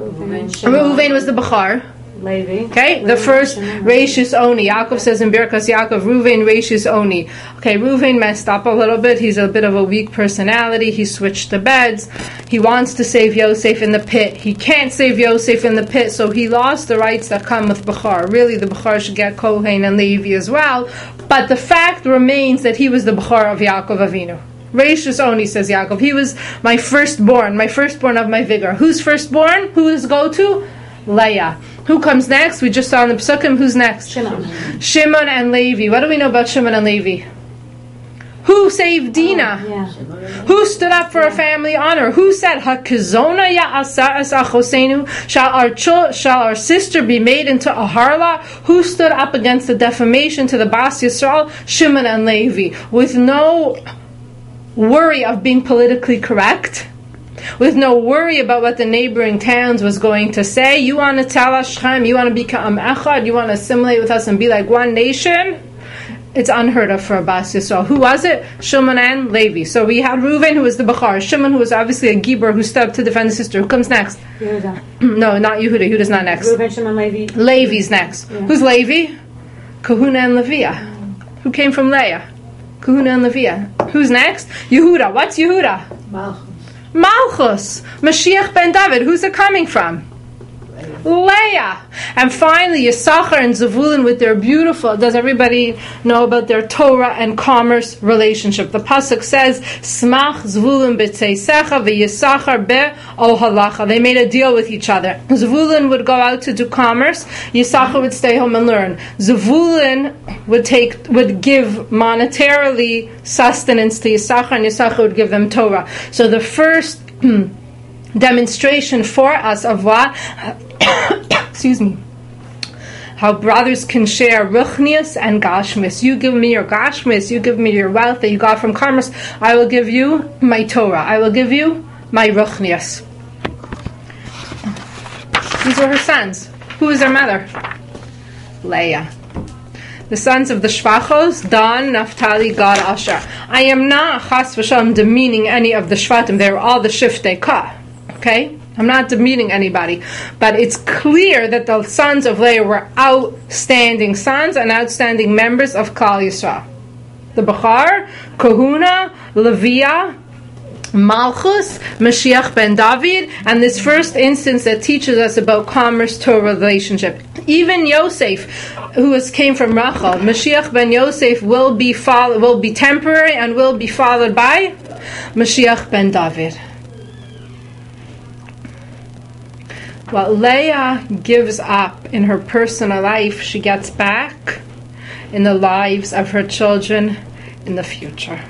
Reuven was the Bachar. Levi. Okay, the first Reishis Oni. Yaakov says in Birkas Yaakov, Reuven Reishis Oni. Okay, Reuven messed up a little bit. He's a bit of a weak personality. He switched the beds. He wants to save Yosef in the pit. He can't save Yosef in the pit, so he lost the rights that come with Bechar. Really, the Bechar should get Kohen and Levi as well. But the fact remains that he was the Bechar of Yaakov Avinu. Reishis Oni, says Yaakov. He was my firstborn, my firstborn of my vigor. Who's firstborn? Who is go to? Leah. Who comes next? We just saw in the Psukim. Who's next? Shimon. Shimon and Levi. What do we know about Shimon and Levi? Who saved Dinah? Oh, yeah. Who stood up for a family honor? Who said, "Hakizona ya'asa es achosenu"? Shall our ch- shall our sister be made into a harlot? Who stood up against the defamation to the Bas Yisrael? Shimon and Levi, with no worry of being politically correct, with no worry about what the neighboring towns was going to say. You want to tell us, Shechem, you want to become Echad, you want to assimilate with us and be like one nation? It's unheard of for a Bas Yisrael. Who was it? Shimon and Levi. So we had Reuven, who was the Bachar. Shimon, who was obviously a Gibor, who stood up to defend his sister. Who comes next? Yehuda. No, not Yehuda. Yehuda's not next. Reuven, Shimon, Levi. Levi's next. Yeah. Who's Levi? Kahuna and Leviah. Who came from Leah? Kahuna and Leviah. Who's next? Yehuda. What's Yehuda? Malchus. Malchus. Mashiach ben David. Who's it coming from? Leah. And finally, Yisachar and Zevulun with their beautiful, does everybody know about their Torah and commerce relationship? The Pasuk says, Smach Zevulun b'tzeisecha v'Yisachar be'ohalacha. They made a deal with each other. Zevulun would go out to do commerce. Yisachar would stay home and learn. Zevulun would take, would give monetarily sustenance to Yisachar, and Yisachar would give them Torah. So the first demonstration for us of what excuse me how brothers can share ruchnius and gashmis. You give me your gashmis, you give me your wealth that you got from commerce, I will give you my Torah, I will give you my ruchnius. These were her sons. Who is their mother? Leah. The sons of the Shvachos, Dan, Naphtali, Gad, Asher. I am not chas v'shalom demeaning any of the Shvatim. They were all the Shiftei Ka. Okay? I'm not demeaning anybody. But it's clear that the sons of Leah were outstanding sons and outstanding members of Klal Yisrael. The Bechar, Kahuna, Leviah, Malchus, Mashiach ben David, and this first instance that teaches us about commerce Torah relationship. Even Yosef, who was, came from Rachel, Mashiach ben Yosef will be follow, will be temporary and will be followed by Mashiach ben David. What Leah gives up in her personal life, she gets back in the lives of her children in the future.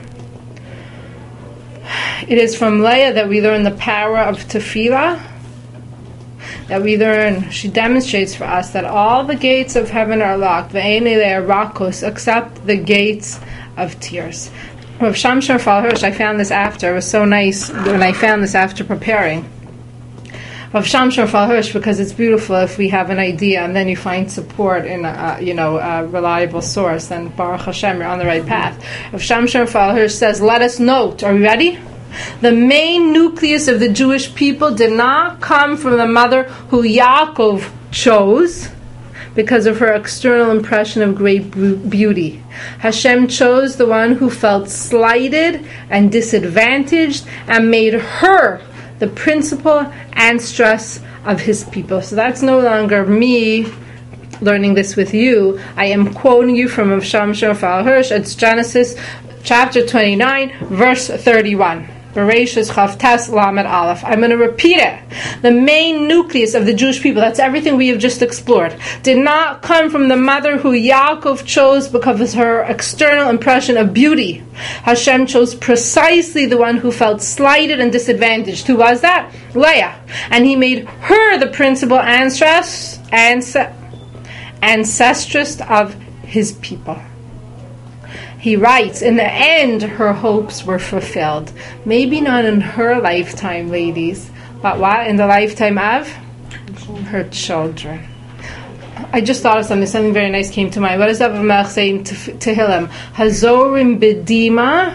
It is from Leah that we learn the power of tefillah, that we learn, she demonstrates for us that all the gates of heaven are locked, except the gates of tears. Rav Shamshon Raphael Hirsch, I found this after, it was so nice when I found this after preparing. Rav Shamshon Raphael Hirsch, because it's beautiful if we have an idea and then you find support in a, you know, a reliable source, then Baruch Hashem, you're on the right path. Rav Shamshon Raphael Hirsch says, let us note, are we ready? The main nucleus of the Jewish people did not come from the mother who Yaakov chose because of her external impression of great beauty. Hashem chose the one who felt slighted and disadvantaged and made her the principle and stress of his people. So that's no longer me learning this with you. I am quoting you from Rav Shamshon Raphael Hirsch. It's Genesis chapter twenty-nine, verse thirty-one. Bereshis Chavtes Lamed Aleph. I'm going to repeat it. The main nucleus of the Jewish people, that's everything we have just explored, did not come from the mother who Yaakov chose because of her external impression of beauty. Hashem chose precisely the one who felt slighted and disadvantaged. Who was that? Leah. And he made her the principal ancestress, ancestress of his people. He writes, in the end, her hopes were fulfilled. Maybe not in her lifetime, ladies, but what? In the lifetime of her children. I just thought of something. Something very nice came to mind. What does David Melech say in Tehillim? Hazorim bedima,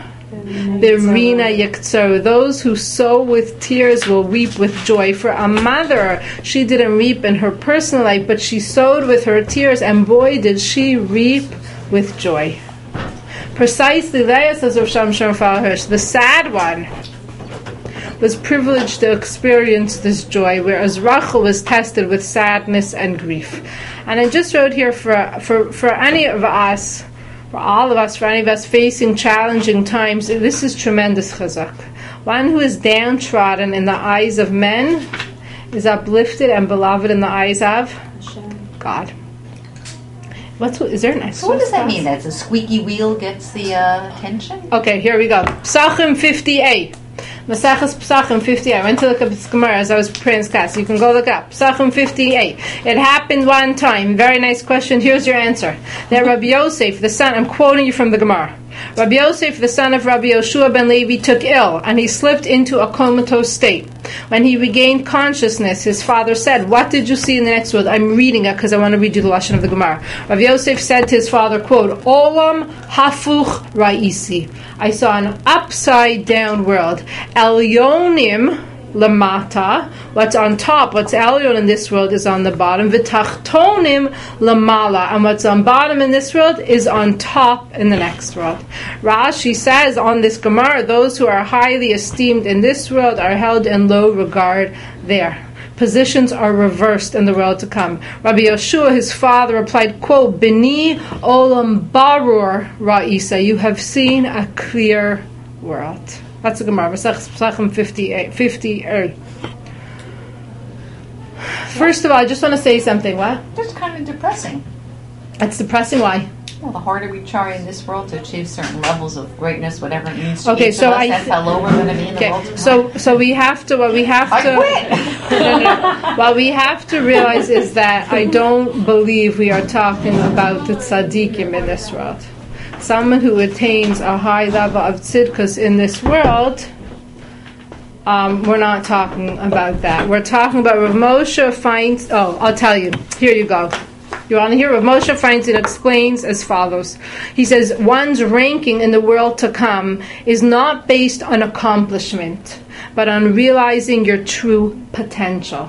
berina yiktzaru. Those who sow with tears will reap with joy. For a mother, she didn't reap in her personal life, but she sowed with her tears, and boy, did she reap with joy. Precisely, Leah, says Rav Shamshon Raphael Hirsch, the sad one was privileged to experience this joy, whereas Rachel was tested with sadness and grief. And I just wrote here for for for any of us, for all of us, for any of us facing challenging times, this is tremendous chazak. One who is downtrodden in the eyes of men is uplifted and beloved in the eyes of God. What's is there an extra? So what does that stuff? mean? That the squeaky wheel gets the uh, attention? Okay, here we go. Psachim fifty-eight. Maseches Psachim fifty-eight. I went to look up this Gemara as I was preparing this class. You can go look up. Psachim fifty-eight. It happened one time. Very nice question. Here's your answer. That Rabbi Yosef, the son, I'm quoting you from the Gemara. Rabbi Yosef, the son of Rabbi Yoshua ben Levi, took ill, and he slipped into a comatose state. When he regained consciousness, his father said, what did you see in the next world? I'm reading it because I want to read you the lesson of the Gemara. Rabbi Yosef said to his father, quote, Olam hafuch ra'isi. I saw an upside down world. Elyonim lamata, what's on top, what's elyon in this world is on the bottom. V'tachtonim lamala, and what's on bottom in this world is on top in the next world. Rashi says on this Gemara, those who are highly esteemed in this world are held in low regard there. Positions are reversed in the world to come. Rabbi Yoshua, his father, replied, quote, Bini olam barur ra'isa, you have seen a clear world. That's the Gemara. Psachim fifty-eight. fifty-eight. First of all, I just want to say something. What? Just kind of depressing. It's depressing. Why? Well, the harder we try in this world to achieve certain levels of greatness, whatever it means to okay, each so of us, I that's how low we're going to be in the okay, world. Tonight. so so we have to. What we have to. I quit. no, no. What we have to realize is that I don't believe we are talking about the tzaddikim in this world. Someone who attains a high level of tzidkus in this world Um, we're not talking about that. We're talking about Rav Moshe finds. Oh, I'll tell you. Here you go. You want to hear? Rav Moshe Feinstein explains as follows. He says, one's ranking in the world to come is not based on accomplishment, but on realizing your true potential.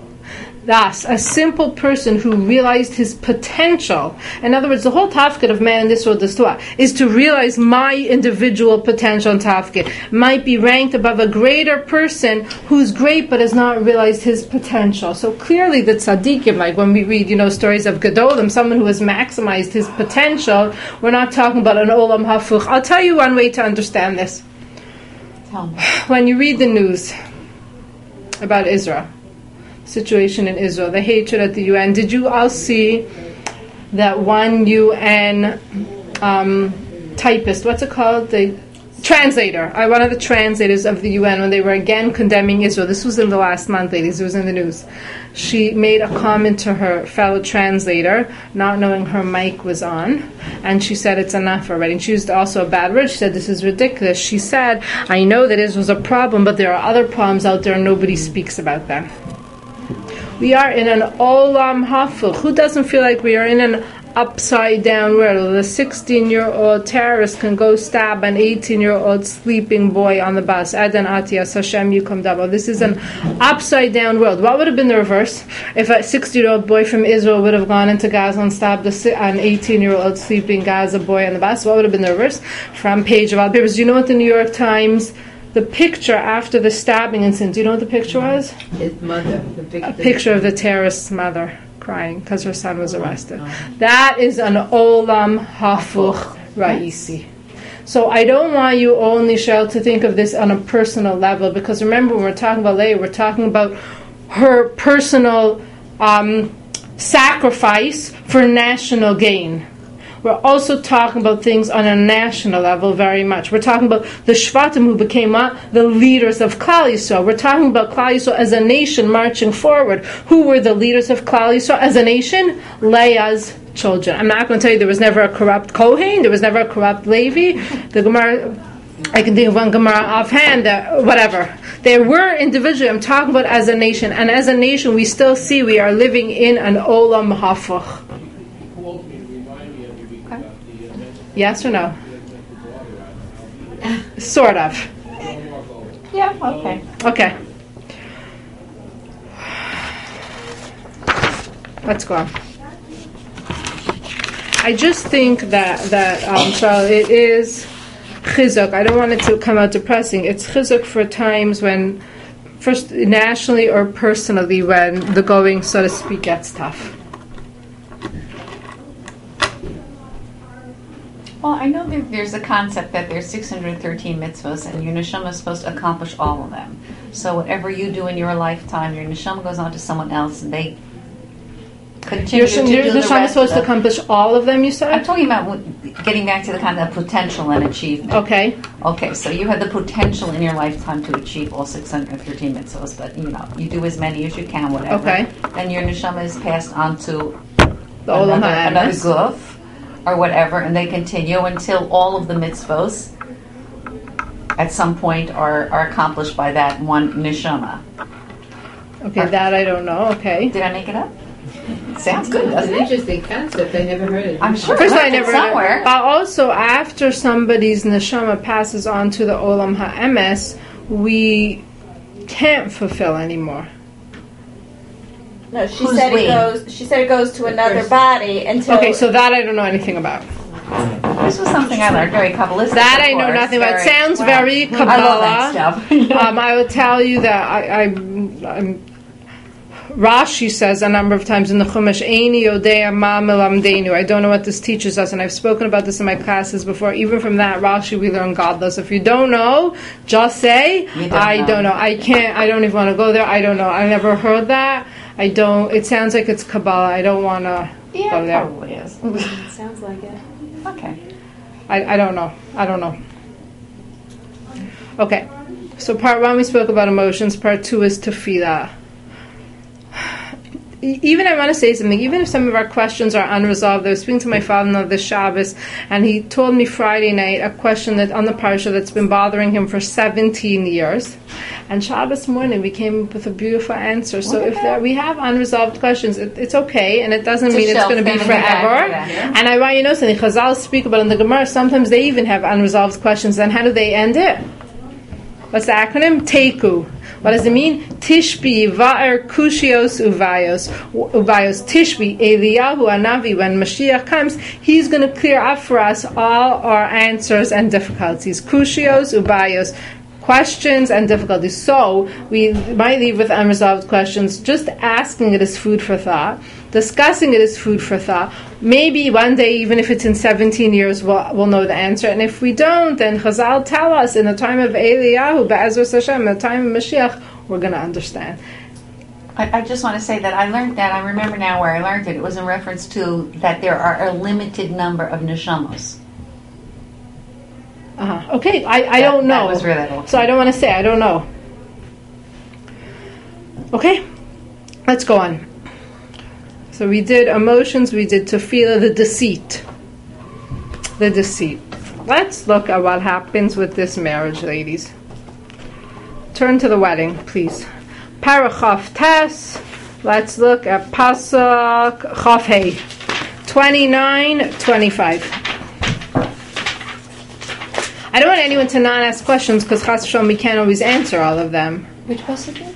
Thus, a simple person who realized his potential, in other words, the whole tafkid of man in this world is to, is to realize my individual potential and tafkid, might be ranked above a greater person who's great but has not realized his potential. So clearly the tzaddikim, like when we read, you know, stories of Gedolim, someone who has maximized his potential, we're not talking about an olam hafuch. I'll tell you one way to understand this. Tell me. When you read the news about Israel, situation in Israel, the hatred at the U N. Did you all see that one U N um, typist, what's it called? The translator, uh, one of the translators of the U N, when they were again condemning Israel. This was in the last month, ladies. It was in the news. She made a comment to her fellow translator, not knowing her mic was on, and she said it's enough already. And she used also a bad word. She said this is ridiculous. She said, I know that Israel's a problem, but there are other problems out there and nobody speaks about them. We are in an olam hafuch. Who doesn't feel like we are in an upside down world? The sixteen-year-old terrorist can go stab an eighteen-year-old sleeping boy on the bus. Adan Atiyas Hashem Yukum Dabo. This is an upside down world. What would have been the reverse if a sixty-year-old boy from Israel would have gone into Gaza and stabbed an eighteen-year-old sleeping Gaza boy on the bus? What would have been the reverse? Front page of all papers. Do you know what the New York Times? The picture after the stabbing incident, do you know what the picture was? His mother. The big, A picture of the terrorist's mother crying because her son was arrested. That is an olam hafuch ra'isi. So I don't want you only, Shel, to think of this on a personal level, because remember when we're talking about Leah, we're talking about her personal um, sacrifice for national gain. We're also talking about things on a national level very much. We're talking about the Shvatim who became uh, the leaders of Klal Yisrael. We're talking about Klal Yisrael as a nation marching forward. Who were the leaders of Klal Yisrael as a nation? Leah's children. I'm not going to tell you there was never a corrupt Kohen, there was never a corrupt Levi. The Gemara, I can think of one Gemara offhand, uh, whatever. There were individuals, I'm talking about as a nation. And as a nation, we still see we are living in an olam hafuch. Yes or no? Sort of. Yeah, okay. Okay. Let's go on. I just think that, that um, so it is chizuk. I don't want it to come out depressing. It's chizuk for times when, first nationally or personally, when the going, so to speak, gets tough. Well, I know that there's a concept that there's six hundred thirteen mitzvahs, and your neshama is supposed to accomplish all of them. So whatever you do in your lifetime, your neshama goes on to someone else, and they continue Your, to your do the neshama is rest supposed of to them. accomplish all of them, you said? I'm talking about what- getting back to the kind of potential and achievement. Okay. Okay, so you had the potential in your lifetime to achieve all six hundred thirteen mitzvahs, but you know, you do as many as you can, whatever. Okay. And your neshama is passed on to The Olam another, another HaEmes. guf or whatever, and they continue until all of the mitzvahs at some point are, are accomplished by that one neshama. Okay, that I don't know. Okay. Did I make it up? Sounds good, It's doesn't an it? interesting concept. I never heard it. I'm sure. First of all, I I never somewhere. Uh, also, after somebody's neshama passes on to the Olam HaEmes, we can't fulfill anymore. No, she Who's said we? it goes. She said it goes to another body until. Okay, so that I don't know anything about. This was something I learned, very Kabbalistic. That I of know course, nothing about. very- Sounds wow. very I love that Kabbalah. stuff. um, I will tell you that I, I, I'm, Rashi says a number of times in the Chumash, Eini Yodea Ma Melamdeinu. I don't know what this teaches us, and I've spoken about this in my classes before. Even from that Rashi, we learn godless. If you don't know, just say, You don't I know. don't know. I can't, I don't even want to go there. I don't know. I never heard that. I don't, it sounds like it's Kabbalah. I don't want to Yeah, go it there. probably is. Sounds like it. Okay. I, I don't know. I don't know. Okay. So part one we spoke about emotions. Part two is tefillah. even I want to say something, even if some of our questions are unresolved, I was speaking to my father-in-law this Shabbos, and he told me Friday night a question that on the parsha that's been bothering him for seventeen years. And Shabbos morning we came up with a beautiful answer. So if there, we have unresolved questions, it, it's okay, and it doesn't It's a mean it's shelf going to be thing in the back, forever. yeah. And I want you to know something, Chazal speak about in the Gemara, sometimes they even have unresolved questions. Then how do they end it? What's the acronym? Teiku. What does it mean? Tishbi va'er kushios uvayos. Uvayos. Tishbi, Eliyahu Anavi, when Mashiach comes, he's going to clear up for us all our answers and difficulties. Kushios uvayos. Questions and difficulties. So we might leave with unresolved questions. Just asking it is food for thought. Discussing it is food for thought. Maybe one day, even if it's in seventeen years, we'll, we'll know the answer. And if we don't, then Chazal tell us in the time of Eliyahu, Be'ezras Hashem, in the time of Mashiach, we're going to understand. I, I just want to say that I learned that. I remember now where I learned it. It was in reference to that there are a limited number of neshamos. Uh-huh. Okay, I, I That- don't know. that was really cool. So I don't want to say, I don't know. Okay, let's go on. So we did emotions, we did tefillah, the deceit. The deceit. Let's look at what happens with this marriage, ladies. Turn to the wedding, please. Parachaf Tes. Let's look at Pasuk Chaf Hey. twenty-nine, twenty-five. I don't want anyone to not ask questions because Chas V'Shalom we can't always answer all of them. Which pasuk?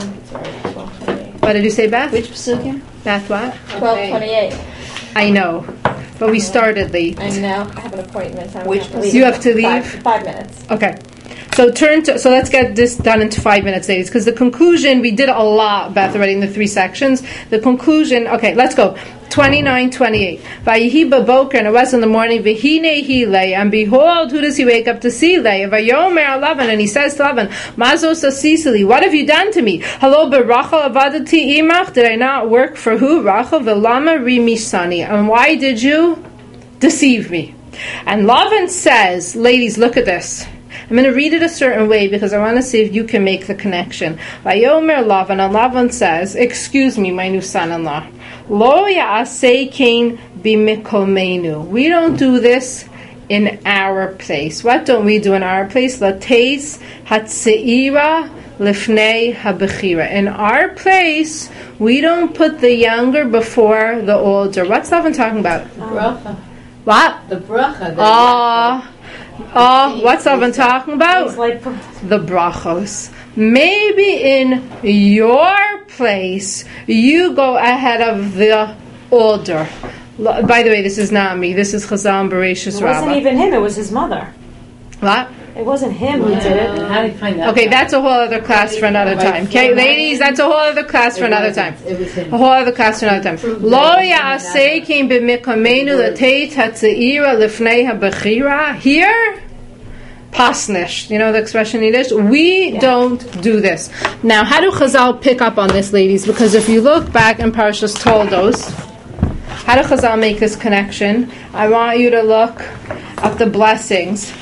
What did you say, Beth? Which pasuk? Beth, what? twelve twenty-eight. I know, but we started late. I know. I have an appointment. So I'm Which gonna have to leave You have to in leave? Five, five minutes. Okay. So turn to, so let's get this done into five minutes, ladies, because the conclusion, we did a lot, Beth, already in the three sections. The conclusion, okay, let's go. twenty-nine, twenty-eight. Vayihi b'boker, and it was in the morning, v'hine hi lei, and behold, who does he wake up to see? Lei, vayomer Lavan, and he says to Lavan, Mazos asisili, what have you done to me? Hello, berachel avadati imach, did I not work for who? Rachel v'lama rimisani, and why did you deceive me? And Lavan says, ladies, look at this. I'm going to read it a certain way because I want to see if you can make the connection. Vayomer Lavan, and Lavan says, excuse me, my new son-in-law. Lo ya'asei kein b'mikomenu. We don't do this in our place. What don't we do in our place? Lateis hatseira lifnei habechira. In our place, we don't put the younger before the older. What's Lavan talking about? Bracha. What? The bracha. the- Ah. Oh, what's Lavan talking about? It's like The brachos. Maybe in your place, you go ahead of the older. L- By the way, this is not me. This is Chazal Bereshis it wasn't Rabbah. even him. It was his mother. What? It wasn't him who Yeah. did it. How do you find that? Okay, that's a whole other class for another time. Okay, ladies, that's a whole other class for another time. It was him. A whole other class for another time. Lo ya'asei kein b'mikamenu l'teit hatzeira lifnei habechira. Here, pasnish. You know the expression in Yiddish? We don't do this. Now, how do Chazal pick up on this, ladies? Because if you look back in Parashas Toldos, how do Chazal make this connection? I want you to look at the blessings.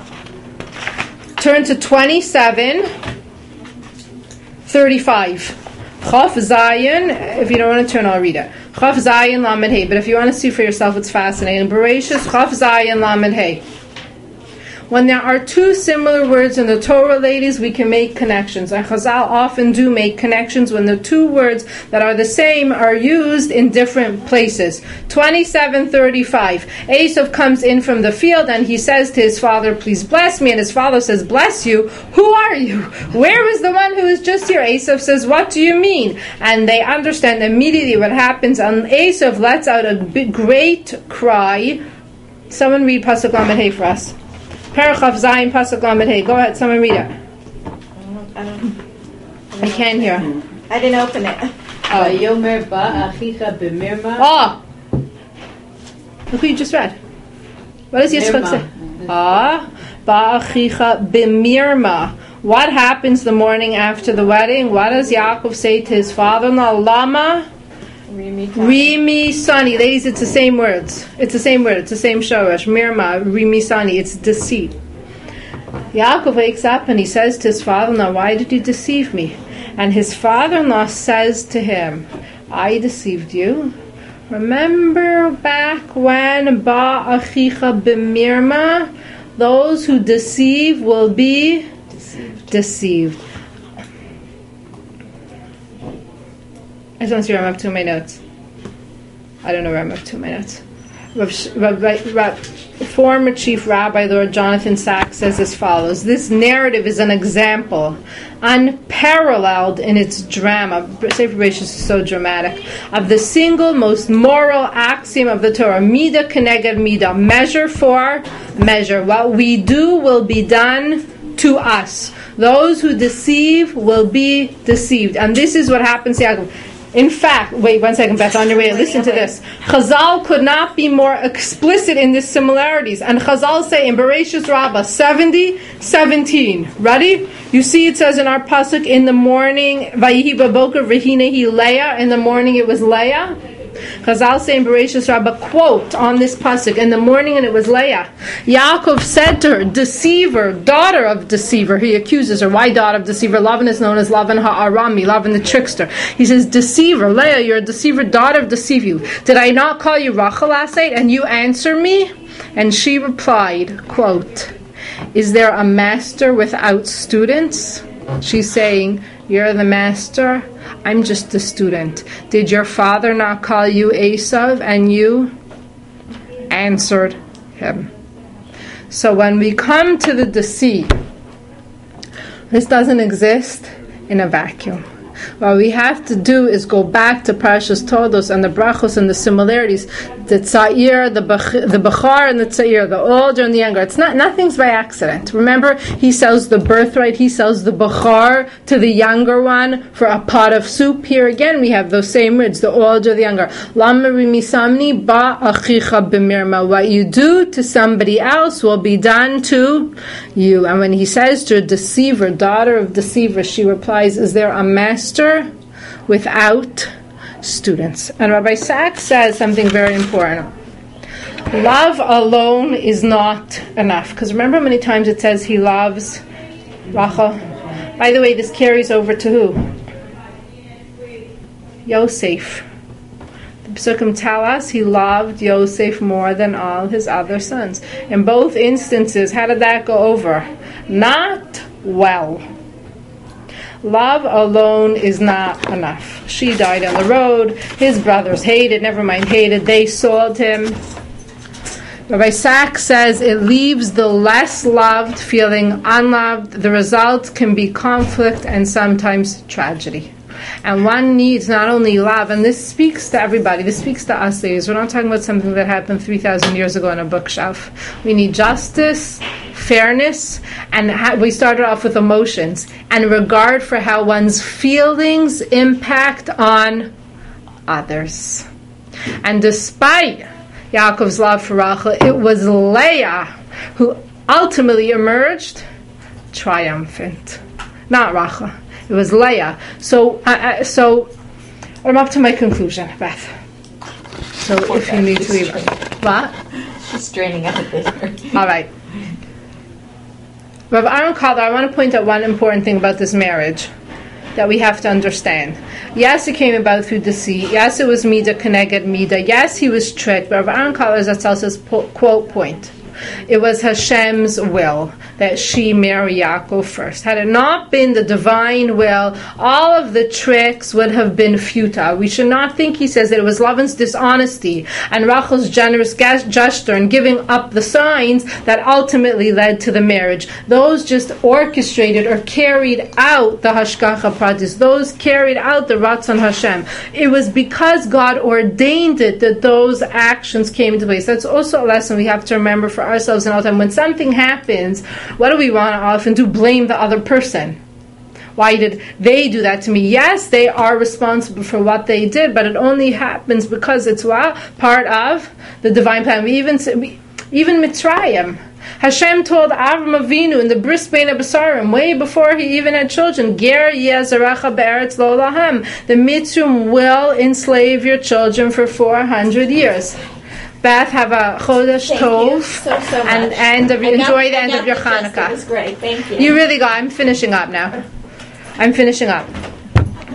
Turn to twenty-seven thirty-five. Chaf Zayin, if you don't want to turn, I'll read it. Chaf Zayin Lamed Hey. But if you want to see for yourself, it's fascinating. Bereshis Chaf Zayin Lamed Hey. When there are two similar words in the Torah, ladies, we can make connections. And Chazal often do make connections when the two words that are the same are used in different places. twenty-seven thirty-five. Esav comes in from the field and he says to his father, please bless me. And his father says, bless you? Who are you? Where was the one who was just here? Esav says, what do you mean? And they understand immediately what happens. And Esav lets out a big, great cry. Someone read Pasuk Lamed Hey for us. Parachaf Zayin Pasuk Lamed Hey. Go ahead, someone read it. I don't. I can't hear. I didn't open it. Vayomer ba achicha b'mirma. Oh! Look what you just read. What does Yitzchak Mirma. say? Ah, ba'achicha b'mirma. What happens the morning after the wedding? What does Yaakov say to his father-in-law? Lama? Rimi Sani. Ladies, it's the same words. It's the same word. It's the same shoresh. Mirma, Rimi Sani. It's deceit. Yaakov wakes up and he says to his father-in-law, why did you deceive me? And his father-in-law says to him, I deceived you. Remember back when ba achicha b'mirma, those who deceive will be deceived. deceived. I just want to see where I'm up to in my notes. I don't know where I'm up to in my notes. Rav, Rav, Rav, former Chief Rabbi Lord Jonathan Sachs says as follows: this narrative is an example, unparalleled in its drama. Sefer Bereshis is so dramatic, of the single most moral axiom of the Torah: Midah keneged midah, measure for measure. What we do will be done to us. Those who deceive will be deceived. And this is what happens to Yaakov. In fact, wait one second, Beth, on your way, listen to this. Chazal could not be more explicit in these similarities. And Chazal say in Bereshis Rabbah seventy, seventeen. Ready? You see it says in our pasuk, in the morning, Vayihi b'boker v'hinehi Leah. In the morning it was Leah. Chazal say in Bereshis Rabbah, quote on this pasuk, in the morning and it was Leah. Yaakov said to her, deceiver, daughter of deceiver. He accuses her. Why daughter of deceiver? Lavan is known as Lavan ha'arami, Lavan the trickster. He says, deceiver, Leah, you're a deceiver, daughter of deceive you. Did I not call you Rachel last night and you answer me? And she replied, quote, is there a master without students? She's saying, you're the master, I'm just the student. Did your father not call you Esav and you answered him? So when we come to the deceit, this doesn't exist in a vacuum. What we have to do is go back to Parshas Todos and the brachos and the similarities. The tzair, the bach, the bachar and the tzair, the older and the younger. It's not nothing's by accident. Remember, he sells the birthright. He sells the bachar to the younger one for a pot of soup. Here again, we have those same words: the older, the younger. Lama rimisamni ba achicha b'mirma. What you do to somebody else will be done to you. And when he says to a deceiver, daughter of deceiver, she replies, is there a master without students? And Rabbi Sachs says something very important. Love alone is not enough. Because remember how many times it says he loves Rachel? By the way, this carries over to who? Yosef. The Pesukim tell us he loved Yosef more than all his other sons. In both instances, how did that go over? Not well. Love alone is not enough. She died on the road. His brothers hated, never mind hated, they sold him. Rabbi Sachs says it leaves the less loved feeling unloved. The result can be conflict and sometimes tragedy. And one needs not only love, and this speaks to everybody, this speaks to us ladies. We're not talking about something that happened three thousand years ago on a bookshelf. We need justice, fairness, and ha- we started off with emotions, and regard for how one's feelings impact on others. And despite Yaakov's love for Rachel, it was Leah who ultimately emerged triumphant, not Rachel. It was Leah. So, uh, so I'm up to my conclusion, Beth. So Poor if Beth, you need to she's leave, straining. what? She's straining out there. All right. Rav Aaron Kotler, I want to point out one important thing about this marriage that we have to understand. Yes, it came about through deceit. Yes, it was Midah keneged midah. Yes, he was tricked. But Rav Aaron Kotler, that's also his po- quote point. It was Hashem's will that she marry Yaakov first. Had it not been the divine will, all of the tricks would have been futile. We should not think, he says, that it was Lavan's dishonesty and Rachel's generous gesture and giving up the signs that ultimately led to the marriage. Those just orchestrated or carried out the Hashgacha Pratis. Those carried out the Ratzon Hashem. It was because God ordained it that those actions came into place. That's also a lesson we have to remember for ourselves and all the time. When something happens, what do we want to often do? Blame the other person. Why did they do that to me? Yes, they are responsible for what they did, but it only happens because it's what? Part of the divine plan. We even we, even Mitzrayim. Hashem told Avram Avinu in the Bris Bein HaBasarim, way before he even had children, Ger Yezarecha Be'eretz Lo Lahem. The Mitzrim will enslave your children for four hundred years. Beth, have a Chodesh Thank Tov, you so, so much. and end of, I got- enjoy the I end got of your the gist. Hanukkah. It was great. Thank you. You really go. I'm finishing up now. I'm finishing up.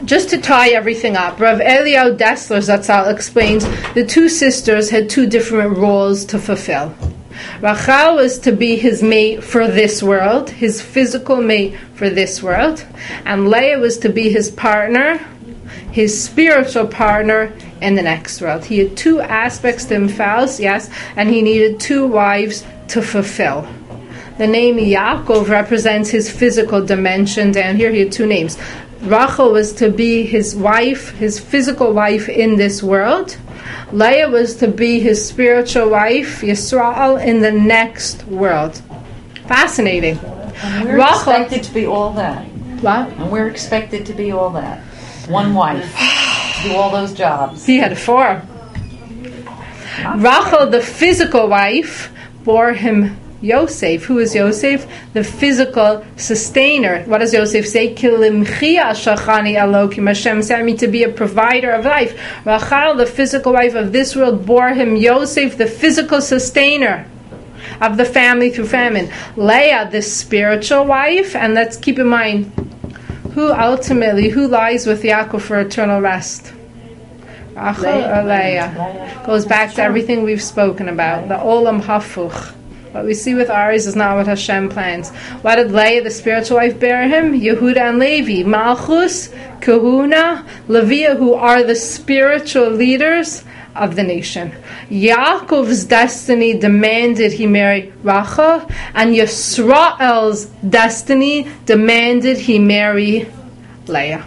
just to tie everything up, Rav Eliyahu Dessler Zatzal explains the two sisters had two different roles to fulfill. Rachel was to be his mate for this world, his physical mate for this world, and Leah was to be his partner, his spiritual partner in the next world. He had two aspects to himself, yes, and he needed two wives to fulfill. The name Yaakov represents his physical dimension. Down here he had two names. Rachel was to be his wife, his physical wife in this world. Leah was to be his spiritual wife, Yisrael, in the next world. Fascinating. And we're Rachel, expected to be all that. what? And we're expected to be all that. One wife. To do all those jobs. He had four. Rachel, the physical wife, bore him Yosef. Who is Yosef? The physical sustainer. What does Yosef say? Kilimchia shachani Elokim. Hashem sent me to be a provider of life. Rachel, the physical wife of this world, bore him Yosef, the physical sustainer of the family through famine. Leah, the spiritual wife, and let's keep in mind, who ultimately, who lies with Yaakov for eternal rest? Rachel or Leah? Goes back to everything we've spoken about. The Olam Hafuch. What we see with Aries is not what Hashem plans. What did Leah, the spiritual wife, bear him? Yehuda and Levi. Malchus, Kahuna, Leviah, who are the spiritual leaders of the nation. Yaakov's destiny demanded he marry Rachel, and Yisrael's destiny demanded he marry Leah.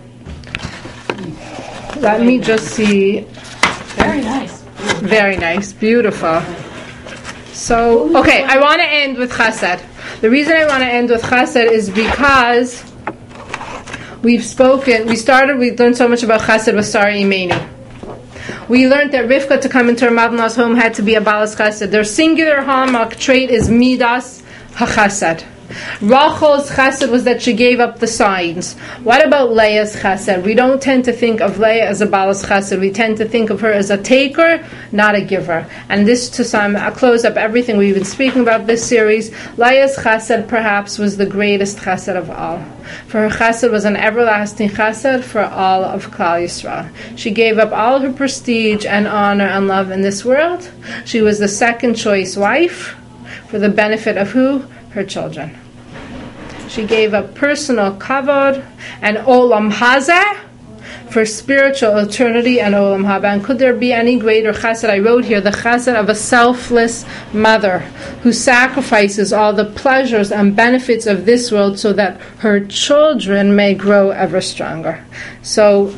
Let me just see. Very nice. Very nice. Beautiful. So, okay, I want to end with Chesed. The reason I want to end with Chesed is because we've spoken, we started, we learned so much about Chesed with Sarah Imenu. We learned that Rivka, to come into her mother-in-law's home, had to be a Balas Chesed. Their singular hallmark trait is Midas HaChesed. Rachel's chesed was that she gave up the signs. What about Leah's chesed? We don't tend to think of Leah as a balas chesed. We tend to think of her as a taker, not a giver. And this, to some, I'll close up everything we've been speaking about this series. Leah's chesed perhaps was the greatest chesed of all. For her chesed was an everlasting chesed for all of Klal Yisrael. She gave up all her prestige and honor and love in this world. She was the second choice wife for the benefit of who? Her children. She gave up personal kavod and olam hazeh for spiritual eternity and olam haba. And could there be any greater chesed? I wrote here the chesed of a selfless mother who sacrifices all the pleasures and benefits of this world so that her children may grow ever stronger. So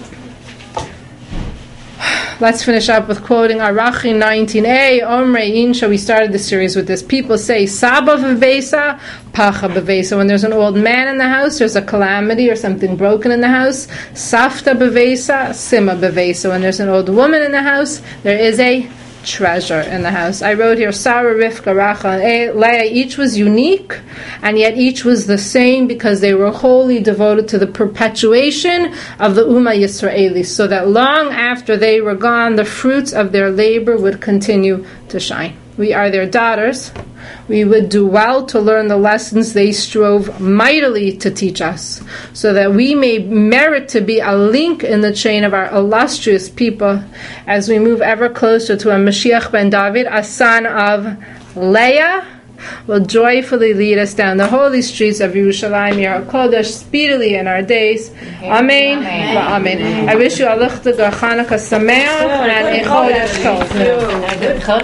let's finish up with quoting Arachi nineteen a, Omrei Insha. We started the series with this. People say, Saba v'vesa, Pacha b'vesa. When there's an old man in the house, there's a calamity or something broken in the house. Safta b'vesa, Sima b'vesa. When there's an old woman in the house, there is a treasure in the house. I wrote here, Sarah, Rivka, Rachel, and Leah, each was unique, and yet each was the same because they were wholly devoted to the perpetuation of the Ummah Yisraeli, so that long after they were gone, the fruits of their labor would continue to shine. We are their daughters. We would do well to learn the lessons they strove mightily to teach us, so that we may merit to be a link in the chain of our illustrious people as we move ever closer to a Mashiach ben David, a son of Leah, will joyfully lead us down the holy streets of Yerushalayim, Yer HaKodesh, speedily in our days. Amen. Amen. Amen. I wish you a Lichtig Chanukah Sameach and a Chodesh Tov.